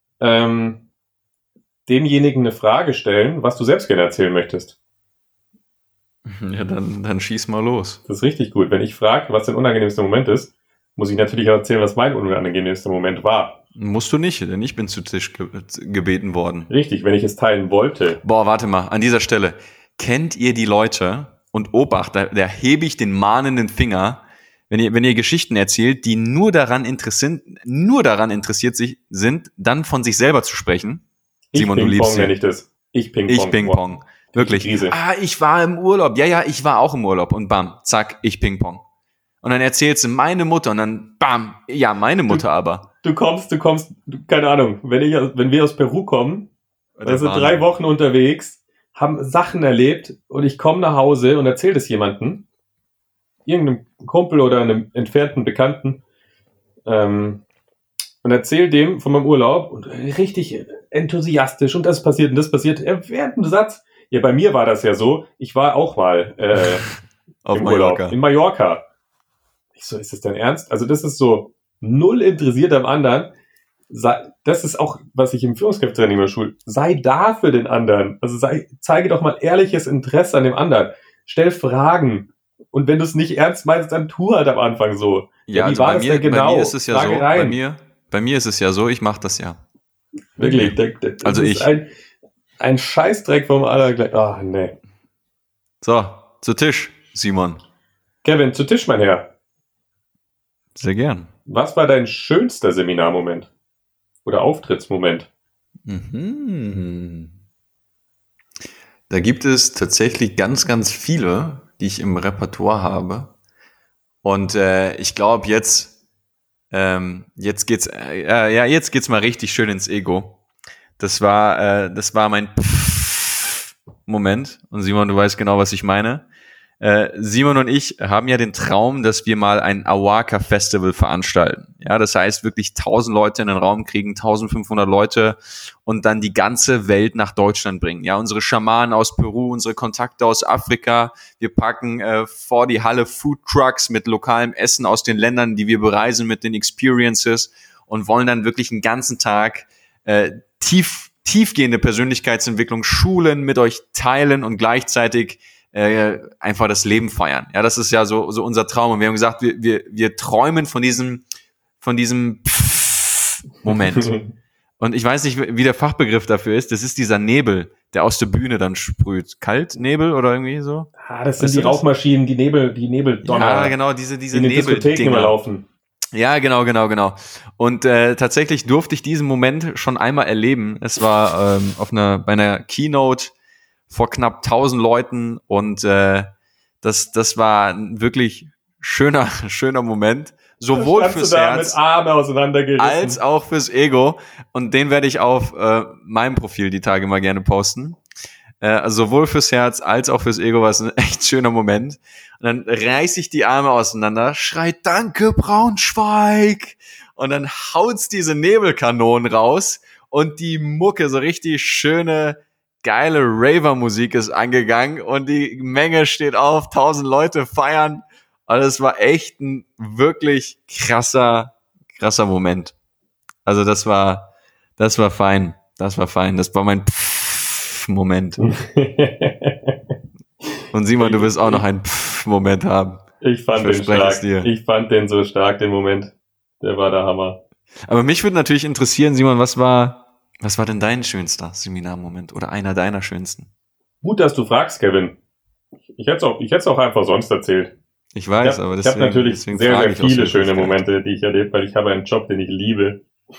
demjenigen eine Frage stellen, was du selbst gerne erzählen möchtest. Ja, dann schieß mal los. Das ist richtig gut. Wenn ich frage, was dein unangenehmster Moment ist, muss ich natürlich auch erzählen, was mein unangenehmster Moment war. Musst du nicht, denn ich bin zu Tisch gebeten worden. Richtig, wenn ich es teilen wollte. Boah, warte mal, an dieser Stelle. Kennt ihr die Leute, und Obacht, da hebe ich den mahnenden Finger, wenn ihr Geschichten erzählt, die nur daran interessiert sind, dann von sich selber zu sprechen? Simon, du liebst sie. Nenne ich das. Ich Ping-Pong. Wirklich. Ich war im Urlaub. Ja, ich war auch im Urlaub. Und bam, zack, ich Ping-Pong. Und dann erzählst du meine Mutter und dann bam, ja, meine Mutter aber. Du kommst, keine Ahnung, wenn wir aus Peru kommen, wir sind 3 Wochen unterwegs, haben Sachen erlebt und ich komme nach Hause und erzähle das jemandem, irgendeinem Kumpel oder einem entfernten Bekannten, und erzähle dem von meinem Urlaub und richtig enthusiastisch und das passiert und das passiert, während dem Satz. Ja, bei mir war das ja so, ich war auch mal auf im Mallorca. Urlaub, in Mallorca. Ich so, ist das dein Ernst? Also das ist so null interessiert am anderen. Das ist auch, was ich im Führungskräftetraining immer schule. Sei da für den anderen. Also zeige doch mal ehrliches Interesse an dem anderen. Stell Fragen. Und wenn du es nicht ernst meinst, dann tu halt am Anfang so. Ja, wie also war das denn genau? Bei mir ist es ja so. Bei mir ist es ja so, ich mache das ja. Wirklich. Also ist ein Scheißdreck vom allergleich. Ah, nee. So, zu Tisch, Simon. Kevin, zu Tisch, mein Herr. Sehr gern. Was war dein schönster Seminarmoment? Oder Auftrittsmoment? Da gibt es tatsächlich ganz, ganz viele, die ich im Repertoire habe. Und ich glaube, jetzt geht's mal richtig schön ins Ego. Das war mein Moment. Und Simon, du weißt genau, was ich meine. Simon und ich haben ja den Traum, dass wir mal ein Awaka Festival veranstalten. Ja, das heißt wirklich 1000 Leute in den Raum kriegen, 1500 Leute und dann die ganze Welt nach Deutschland bringen. Ja, unsere Schamanen aus Peru, unsere Kontakte aus Afrika. Wir packen vor die Halle Food Trucks mit lokalem Essen aus den Ländern, die wir bereisen mit den Experiences und wollen dann wirklich einen ganzen Tag tiefgehende Persönlichkeitsentwicklung, Schulen mit euch teilen und gleichzeitig einfach das Leben feiern. Ja, das ist ja so unser Traum. Und wir haben gesagt, wir träumen von diesem Moment. Und ich weiß nicht, wie der Fachbegriff dafür ist. Das ist dieser Nebel, der aus der Bühne dann sprüht. Kaltnebel oder irgendwie so? Das sind die Rauchmaschinen, die Nebeldonner. Ja, genau, diese die in den Diskotheken immer laufen. Ja, genau. Und tatsächlich durfte ich diesen Moment schon einmal erleben. Es war bei einer Keynote vor knapp 1000 Leuten und das war ein wirklich schöner Moment, sowohl fürs Herz mit Arme auseinandergerissen als auch fürs Ego, und den werde ich auf meinem Profil die Tage mal gerne posten. Also sowohl fürs Herz als auch fürs Ego war es ein echt schöner Moment. Und dann reiß ich die Arme auseinander, schreit Danke Braunschweig, und dann haut's diese Nebelkanonen raus und die Mucke, so richtig schöne geile Raver-Musik ist angegangen und die Menge steht auf, 1000 Leute feiern. Also es war echt ein wirklich krasser Moment. Also das war fein. Das war fein. Das war mein Moment. Und Simon, du wirst auch noch einen Moment haben. Ich fand den stark. Ich fand den so stark, den Moment. Der war der Hammer. Aber mich würde natürlich interessieren, Simon, was war denn dein schönster Seminarmoment oder einer deiner schönsten? Gut, dass du fragst, Kevin. Ich hätte es auch einfach sonst erzählt. Ich weiß, aber deswegen. Ich habe natürlich sehr viele schöne Momente, die ich erlebt, weil ich habe einen Job, den ich liebe.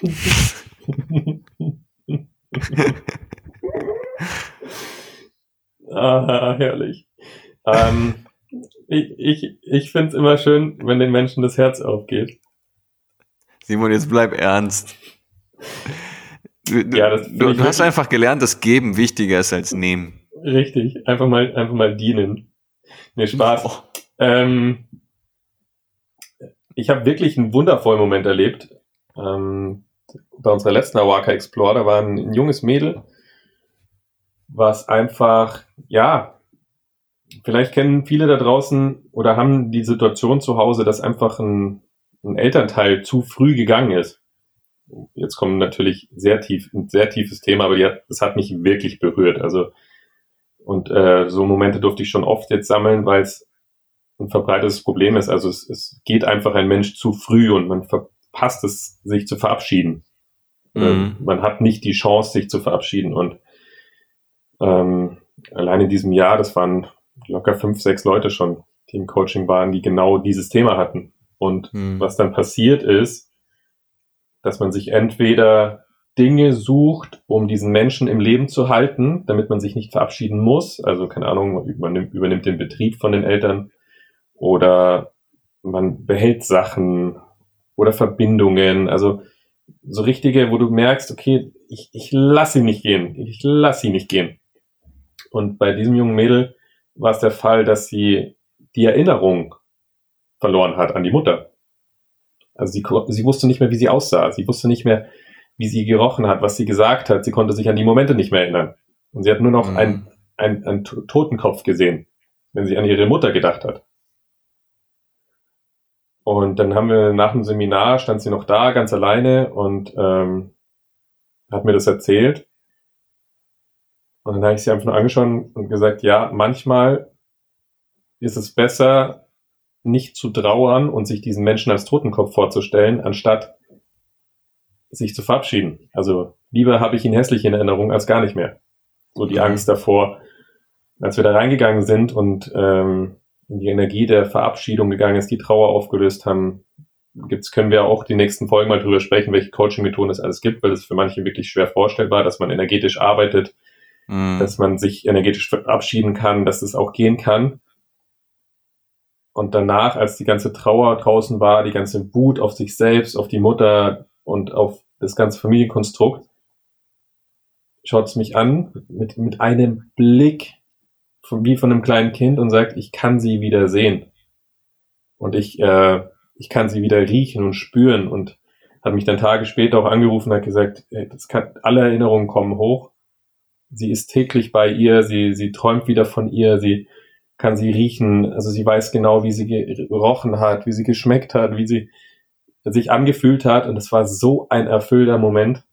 Herrlich. Ich finde es immer schön, wenn den Menschen das Herz aufgeht. Simon, jetzt bleib ernst. Du hast einfach gelernt, dass Geben wichtiger ist als Nehmen. Richtig, einfach mal dienen. Nee, Spaß. Ich habe wirklich einen wundervollen Moment erlebt. Bei unserer letzten Awaka Explore, da war ein junges Mädel, was einfach, ja, vielleicht kennen viele da draußen oder haben die Situation zu Hause, dass einfach ein Elternteil zu früh gegangen ist. Jetzt kommt natürlich ein sehr tiefes Thema, aber das hat mich wirklich berührt. Also und so Momente durfte ich schon oft jetzt sammeln, weil es ein verbreitetes Problem ist. Also es geht einfach ein Mensch zu früh und man verpasst es, sich zu verabschieden. Man hat nicht die Chance, sich zu verabschieden. Und allein in diesem Jahr, das waren locker 5, 6 Leute schon, die im Coaching waren, die genau dieses Thema hatten. Und was dann passiert ist, dass man sich entweder Dinge sucht, um diesen Menschen im Leben zu halten, damit man sich nicht verabschieden muss. Also, keine Ahnung, man übernimmt den Betrieb von den Eltern oder man behält Sachen oder Verbindungen. Also, so richtige, wo du merkst, okay, ich lass sie nicht gehen. Ich lass sie nicht gehen. Und bei diesem jungen Mädel war es der Fall, dass sie die Erinnerung verloren hat an die Mutter. Also sie wusste nicht mehr, wie sie aussah. Sie wusste nicht mehr, wie sie gerochen hat, was sie gesagt hat. Sie konnte sich an die Momente nicht mehr erinnern. Und sie hat nur noch einen Totenkopf gesehen, wenn sie an ihre Mutter gedacht hat. Und dann haben wir nach dem Seminar, stand sie noch da, ganz alleine und hat mir das erzählt. Und dann habe ich sie einfach nur angeschaut und gesagt, ja, manchmal ist es besser, nicht zu trauern und sich diesen Menschen als Totenkopf vorzustellen, anstatt sich zu verabschieden. Also lieber habe ich ihn hässlich in Erinnerung als gar nicht mehr. So die Angst davor, als wir da reingegangen sind und in die Energie der Verabschiedung gegangen ist, die Trauer aufgelöst haben, können wir auch die nächsten Folgen mal drüber sprechen, welche Coaching-Methoden es alles gibt, weil es für manche wirklich schwer vorstellbar, dass man energetisch arbeitet, dass man sich energetisch verabschieden kann, dass es auch gehen kann. Und danach, als die ganze Trauer draußen war, die ganze Wut auf sich selbst, auf die Mutter und auf das ganze Familienkonstrukt, schaut es mich an mit einem Blick wie von einem kleinen Kind und sagt, ich kann sie wieder sehen. Und ich kann sie wieder riechen und spüren und hat mich dann Tage später auch angerufen und hat gesagt, alle Erinnerungen kommen hoch. Sie ist täglich bei ihr, sie träumt wieder von ihr, sie kann sie riechen, also sie weiß genau, wie sie gerochen hat, wie sie geschmeckt hat, wie sie sich angefühlt hat und es war so ein erfüllter Moment.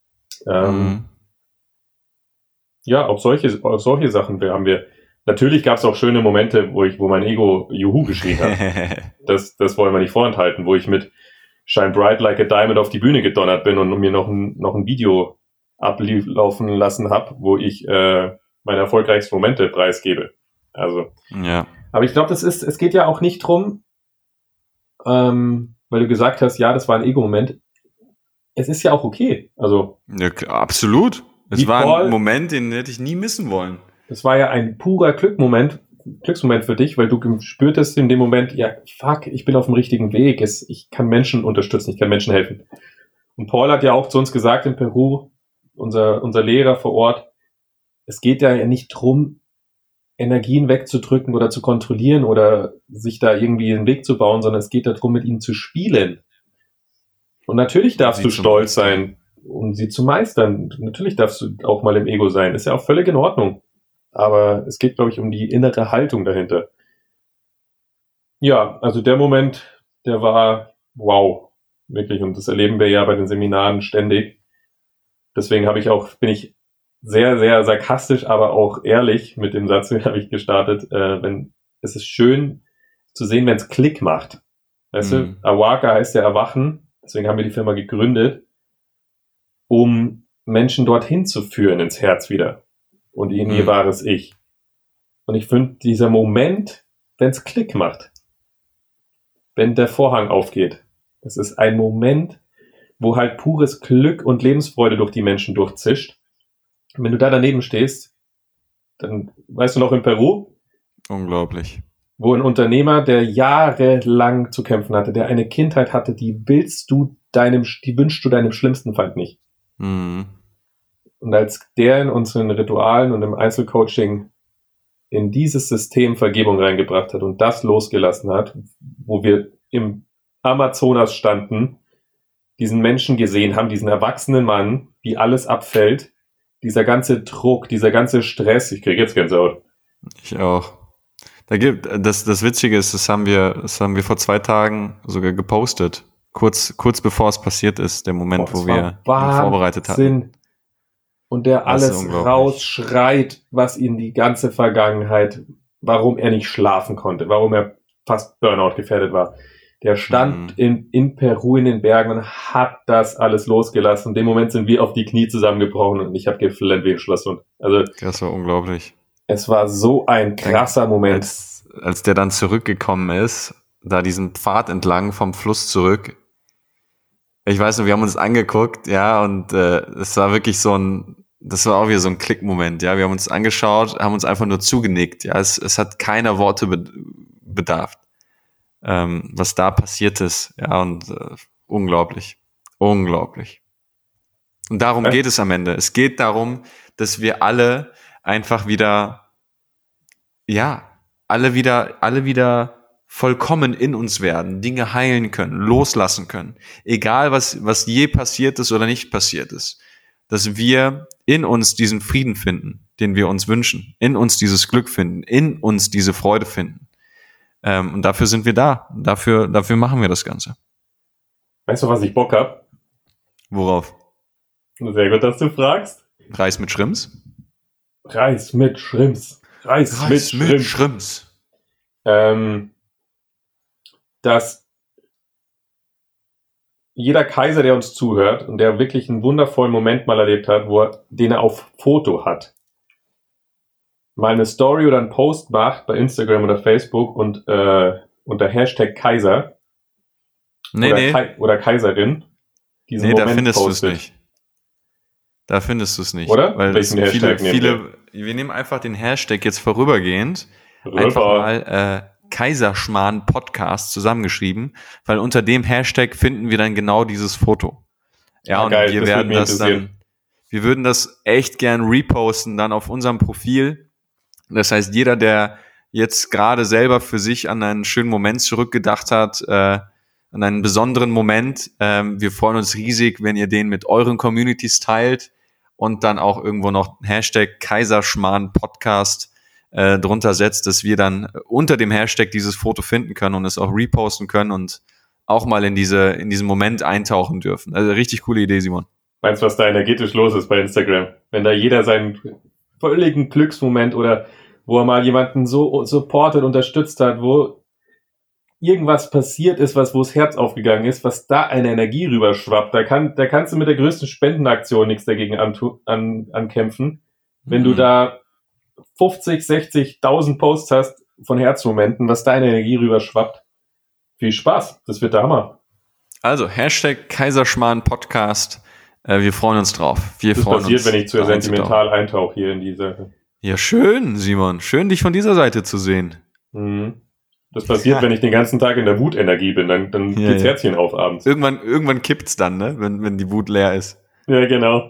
Ja, auch solche Sachen haben wir. Natürlich gab es auch schöne Momente, wo mein Ego Juhu geschrien hat. Das wollen wir nicht vorenthalten, wo ich mit Shine Bright Like a Diamond auf die Bühne gedonnert bin und mir noch ein Video ablaufen lassen habe, wo ich meine erfolgreichsten Momente preisgebe. Also, ja. Aber ich glaube, es geht ja auch nicht drum, weil du gesagt hast, ja, das war ein Ego-Moment. Es ist ja auch okay. Also, ja, absolut. Es war ein Moment, den hätte ich nie missen wollen. Das war ja ein purer Glücksmoment für dich, weil du spürtest in dem Moment, ja, fuck, ich bin auf dem richtigen Weg. Ich kann Menschen unterstützen, ich kann Menschen helfen. Und Paul hat ja auch zu uns gesagt in Peru, unser Lehrer vor Ort, es geht ja nicht drum, Energien wegzudrücken oder zu kontrollieren oder sich da irgendwie einen Weg zu bauen, sondern es geht darum, mit ihnen zu spielen. Und natürlich darfst du stolz sein, um sie zu meistern. Natürlich darfst du auch mal im Ego sein. Ist ja auch völlig in Ordnung. Aber es geht, glaube ich, um die innere Haltung dahinter. Ja, also der Moment, der war wow, wirklich. Und das erleben wir ja bei den Seminaren ständig. Deswegen bin ich sehr, sehr sarkastisch, aber auch ehrlich mit dem Satz, den habe ich gestartet. Es ist schön zu sehen, wenn es Klick macht. Weißt du, Awaka heißt ja Erwachen. Deswegen haben wir die Firma gegründet, um Menschen dorthin zu führen ins Herz wieder und in ihr wahres Ich. Und ich finde, dieser Moment, wenn es Klick macht, wenn der Vorhang aufgeht, das ist ein Moment, wo halt pures Glück und Lebensfreude durch die Menschen durchzischt. Und wenn du da daneben stehst, dann, weißt du noch, in Peru, Unglaublich. wo ein Unternehmer, der jahrelang zu kämpfen hatte, der eine Kindheit hatte, die wünschst du deinem schlimmsten Feind nicht. Mhm. Und als der in unseren Ritualen und im Einzelcoaching in dieses System Vergebung reingebracht hat und das losgelassen hat, wo wir im Amazonas standen, diesen Menschen gesehen haben, diesen erwachsenen Mann, wie alles abfällt, dieser ganze Druck, dieser ganze Stress, ich kriege jetzt Gänsehaut. Ich auch. Das Witzige ist, das haben wir vor 2 Tagen sogar gepostet. Kurz bevor es passiert ist, der Moment, wo wir ihn vorbereitet hatten. Und der alles rausschreit, was ihn die ganze Vergangenheit, warum er nicht schlafen konnte, warum er fast Burnout gefährdet war. Der stand in Peru in den Bergen und hat das alles losgelassen. In dem Moment sind wir auf die Knie zusammengebrochen und ich habe geflennt wie ein Schlosshund. Also, das war unglaublich. Es war so ein krasser Moment. Als der dann zurückgekommen ist, da diesen Pfad entlang vom Fluss zurück. Ich weiß noch, wir haben uns angeguckt, ja, und es war wirklich das war auch wieder so ein Klickmoment, ja. Wir haben uns angeschaut, haben uns einfach nur zugenickt, ja. Es hat keiner Worte bedarf, was da passiert ist, ja, und unglaublich. Und darum geht es am Ende. Es geht darum, dass wir alle einfach wieder, ja, alle wieder vollkommen in uns werden, Dinge heilen können, loslassen können. Egal, was je passiert ist oder nicht passiert ist. Dass wir in uns diesen Frieden finden, den wir uns wünschen. In uns dieses Glück finden. In uns diese Freude finden. Und dafür sind wir da. Dafür machen wir das Ganze. Weißt du, was ich Bock hab? Worauf? Sehr gut, dass du fragst. Reis mit Shrimps? Reis mit Shrimps. Reis mit Shrimps. Dass jeder Kaiser, der uns zuhört und der wirklich einen wundervollen Moment mal erlebt hat, den er auf Foto hat, mal eine Story oder einen Post macht bei Instagram oder Facebook und unter Hashtag Kaiser oder Kaiserin diesen Moment da findest du es postet. nicht. Da findest du es nicht. Oder? Weil Welchen Hashtag wir nehmen einfach den Hashtag jetzt vorübergehend. Einfach mal Kaiserschmarrn Podcast zusammengeschrieben, weil unter dem Hashtag finden wir dann genau dieses Foto. Ja, und geil, wir würden das echt gern reposten dann auf unserem Profil. Das heißt, jeder, der jetzt gerade selber für sich an einen schönen Moment zurückgedacht hat, an einen besonderen Moment, wir freuen uns riesig, wenn ihr den mit euren Communities teilt und dann auch irgendwo noch Hashtag Kaiserschmarrn Podcast drunter setzt, dass wir dann unter dem Hashtag dieses Foto finden können und es auch reposten können und auch mal in diesen Moment eintauchen dürfen. Also richtig coole Idee, Simon. Meinst du, was da energetisch los ist bei Instagram? Wenn da jeder seinen völligen Glücksmoment oder wo er mal jemanden so supportet, unterstützt hat, wo irgendwas passiert ist, wo das Herz aufgegangen ist, was da eine Energie rüberschwappt, da kannst du mit der größten Spendenaktion nichts dagegen ankämpfen. Wenn du da 50, 60.000 Posts hast von Herzmomenten, was da eine Energie rüberschwappt. Viel Spaß, das wird der Hammer. Also, Hashtag Kaiserschmarrn Podcast, wir freuen uns drauf. Das passiert, wenn ich zu sentimental eintauche hier in die Sache. Ja, schön, Simon. Schön, dich von dieser Seite zu sehen. Das passiert, wenn ich den ganzen Tag in der Wutenergie bin, dann geht's Herzchen auf abends. Irgendwann kippt's dann, ne? Wenn die Wut leer ist. Ja, genau.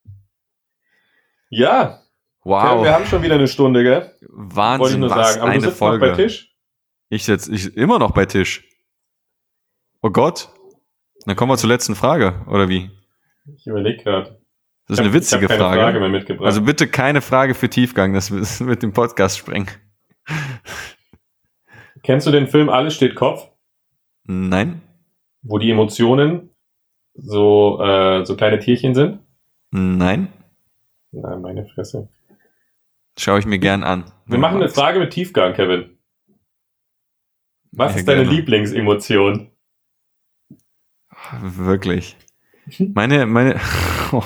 Ja. Wow. Wir haben schon wieder eine Stunde, gell? Wahnsinn, wollte ich nur sagen. Aber eine du sitzt Folge. noch bei Tisch? Ich immer noch bei Tisch. Oh Gott. Dann kommen wir zur letzten Frage, oder wie? Ich überlege gerade. Das ist eine witzige ich hab keine Frage. Frage mehr mitgebracht. Also bitte keine Frage für Tiefgang, das wir mit dem Podcast sprengen. Kennst du den Film Alles steht Kopf? Nein. Wo die Emotionen so kleine Tierchen sind? Nein. Nein, meine Fresse. Schaue ich mir gern an. Wir machen eine Frage mit Tiefgang, Kevin. Was ist deine Lieblingsemotion? Wirklich. Meine oh.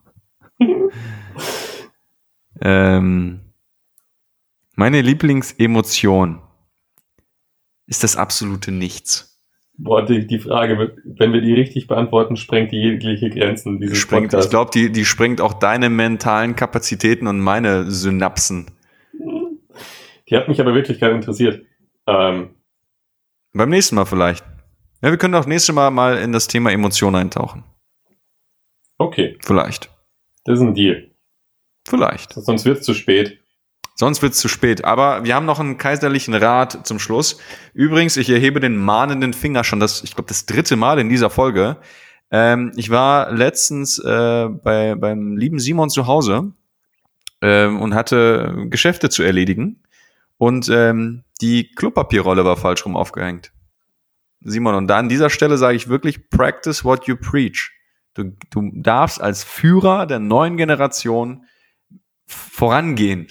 Meine Lieblingsemotion ist das absolute Nichts. Boah, die Frage, wenn wir die richtig beantworten, sprengt die jegliche Grenzen dieses Podcasts. Ich glaube, die sprengt auch deine mentalen Kapazitäten und meine Synapsen. Die hat mich aber wirklich gerade interessiert. Beim nächsten Mal vielleicht. Ja, wir können auch nächstes Mal in das Thema Emotionen eintauchen. Okay. Vielleicht. Das ist ein Deal. Vielleicht. Sonst wird's zu spät. Aber wir haben noch einen kaiserlichen Rat zum Schluss. Übrigens, ich erhebe den mahnenden Finger schon ich glaube, das 3. Mal in dieser Folge. Ich war letztens beim lieben Simon zu Hause und hatte Geschäfte zu erledigen. Und die Klopapierrolle war falsch rum aufgehängt. Simon, und da an dieser Stelle sage ich wirklich, practice what you preach. Du darfst als Führer der neuen Generation vorangehen.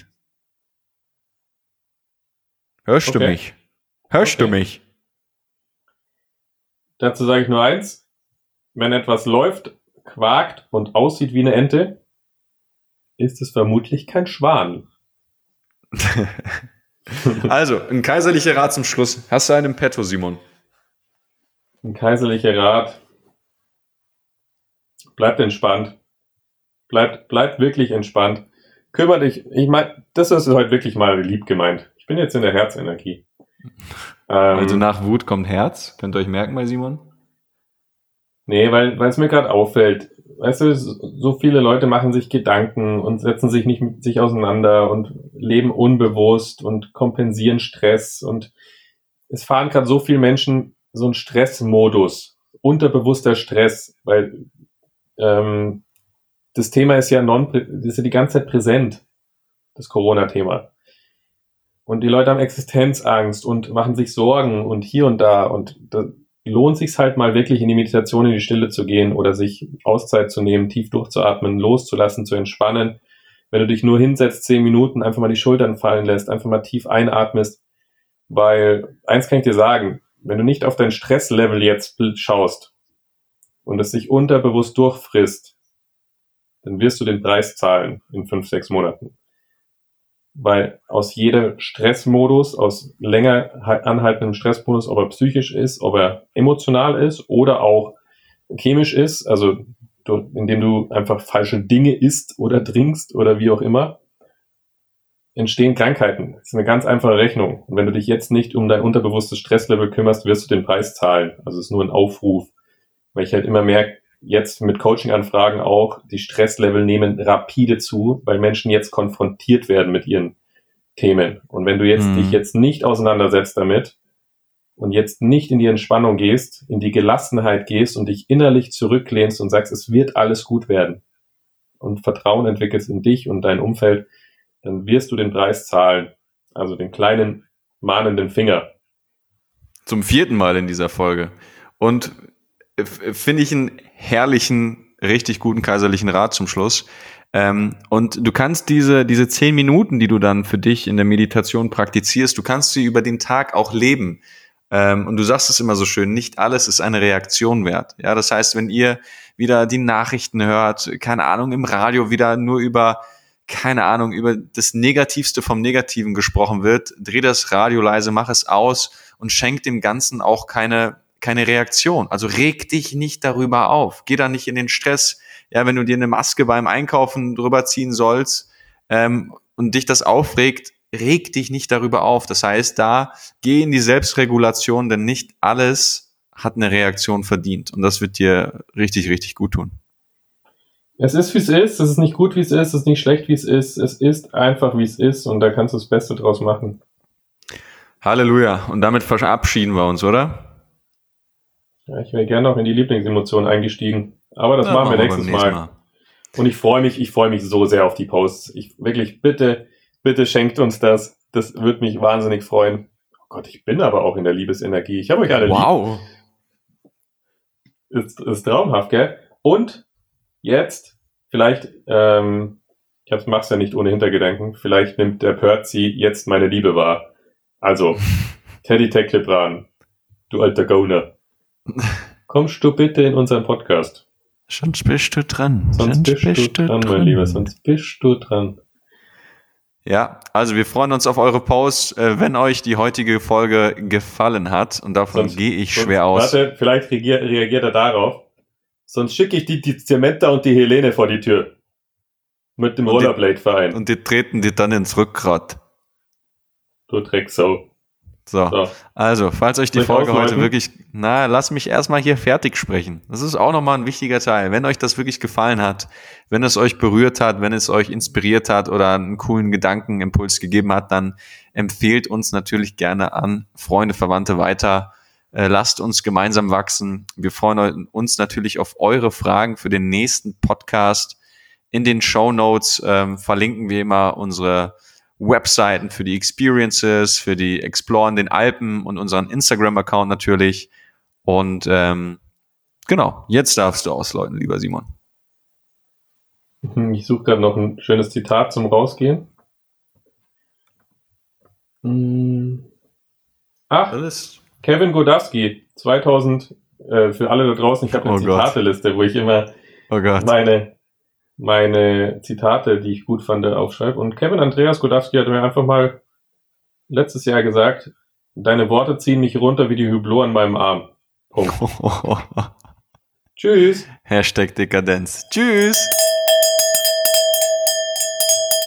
Hörst du mich? Du mich? Dazu sage ich nur eins. Wenn etwas läuft, quakt und aussieht wie eine Ente, ist es vermutlich kein Schwan. Also, ein kaiserlicher Rat zum Schluss. Hast du einen im Petto, Simon? Ein kaiserlicher Rat. Bleibt entspannt. Bleibt wirklich entspannt. Kümmere dich. Ich meine, das ist heute wirklich mal lieb gemeint. Ich bin jetzt in der Herzenergie. Also nach Wut kommt Herz. Könnt ihr euch merken bei Simon? Nee, weil es mir gerade auffällt. Weißt du, so viele Leute machen sich Gedanken und setzen sich nicht mit sich auseinander und leben unbewusst und kompensieren Stress. Und es fahren gerade so viele Menschen so einen Stressmodus, unterbewusster Stress, weil das Thema ist ja die ganze Zeit präsent, das Corona-Thema. Und die Leute haben Existenzangst und machen sich Sorgen und hier und da. Und da lohnt sich's halt mal wirklich in die Meditation, in die Stille zu gehen oder sich Auszeit zu nehmen, tief durchzuatmen, loszulassen, zu entspannen. Wenn du dich nur hinsetzt, 10 Minuten, einfach mal die Schultern fallen lässt, einfach mal tief einatmest. Weil, eins kann ich dir sagen, wenn du nicht auf dein Stresslevel jetzt schaust und es sich unterbewusst durchfrisst, dann wirst du den Preis zahlen in 5, 6 Monaten. Weil aus jedem Stressmodus, aus länger anhaltendem Stressmodus, ob er psychisch ist, ob er emotional ist oder auch chemisch ist, also indem du einfach falsche Dinge isst oder trinkst oder wie auch immer, entstehen Krankheiten. Das ist eine ganz einfache Rechnung. Und wenn du dich jetzt nicht um dein unterbewusstes Stresslevel kümmerst, wirst du den Preis zahlen. Also es ist nur ein Aufruf. Weil ich halt immer merke, jetzt mit Coaching-Anfragen auch, die Stresslevel nehmen rapide zu, weil Menschen jetzt konfrontiert werden mit ihren Themen. Und wenn du jetzt dich jetzt nicht auseinandersetzt damit und jetzt nicht in die Entspannung gehst, in die Gelassenheit gehst und dich innerlich zurücklehnst und sagst, es wird alles gut werden und Vertrauen entwickelst in dich und dein Umfeld, dann wirst du den Preis zahlen. Also den kleinen mahnenden Finger. Zum 4. Mal in dieser Folge. Und finde ich einen herrlichen, richtig guten kaiserlichen Rat zum Schluss. Und du kannst diese 10 Minuten, die du dann für dich in der Meditation praktizierst, du kannst sie über den Tag auch leben. Und du sagst es immer so schön, nicht alles ist eine Reaktion wert. Ja, das heißt, wenn ihr wieder die Nachrichten hört, keine Ahnung, im Radio wieder nur über das Negativste vom Negativen gesprochen wird, dreh das Radio leise, mach es aus und schenk dem Ganzen auch keine Reaktion. Also reg dich nicht darüber auf. Geh da nicht in den Stress. Ja, wenn du dir eine Maske beim Einkaufen drüber ziehen sollst und dich das aufregt, reg dich nicht darüber auf. Das heißt, da geh in die Selbstregulation, denn nicht alles hat eine Reaktion verdient. Und das wird dir richtig, richtig gut tun. Es ist, wie es ist. Es ist nicht gut, wie es ist. Es ist nicht schlecht, wie es ist. Es ist einfach, wie es ist. Und da kannst du das Beste draus machen. Halleluja. Und damit verabschieden wir uns, oder? Ja, ich wäre gerne noch in die Lieblingsemotion eingestiegen. Aber das machen wir nächstes Mal. Und ich freue mich so sehr auf die Posts. Wirklich, bitte schenkt uns das. Das würde mich wahnsinnig freuen. Oh Gott, ich bin aber auch in der Liebesenergie. Ich habe euch alle Wow. lieb. Ist traumhaft, gell? Und jetzt, vielleicht, mach's ja nicht ohne Hintergedanken, vielleicht nimmt der Perzi jetzt meine Liebe wahr. Also, Teddy Teklebran, du alter Gauner. Kommst du bitte in unseren Podcast? Sonst bist du dran. Sonst bist du dran, mein Lieber. Sonst bist du dran. Ja, also wir freuen uns auf eure Posts, wenn euch die heutige Folge gefallen hat. Und davon gehe ich schwer aus. Warte, vielleicht reagiert er darauf. Sonst schicke ich die Samantha und die Helene vor die Tür. Mit dem Rollerblade-Verein. Und die treten dir dann ins Rückgrat. Du Drecksau. So. Also, falls euch die Folge heute wirklich... lass mich erstmal hier fertig sprechen. Das ist auch nochmal ein wichtiger Teil. Wenn euch das wirklich gefallen hat, wenn es euch berührt hat, wenn es euch inspiriert hat oder einen coolen Gedankenimpuls gegeben hat, dann empfehlt uns natürlich gerne an Freunde, Verwandte weiter. Lasst uns gemeinsam wachsen. Wir freuen uns natürlich auf eure Fragen für den nächsten Podcast. In den Shownotes verlinken wir immer unsere Webseiten für die Experiences, für die Explore in den Alpen und unseren Instagram-Account natürlich. Und genau, jetzt darfst du ausläuten, lieber Simon. Ich suche gerade noch ein schönes Zitat zum Rausgehen. Kevin Godowski, 2000, für alle da draußen, ich habe eine Zitateliste, wo ich immer meine Zitate, die ich gut fand, aufschreibe. Und Kevin Andreas Godowski hat mir einfach mal letztes Jahr gesagt, deine Worte ziehen mich runter wie die Hublot an meinem Arm. Punkt. Tschüss. #Dekadenz. Tschüss.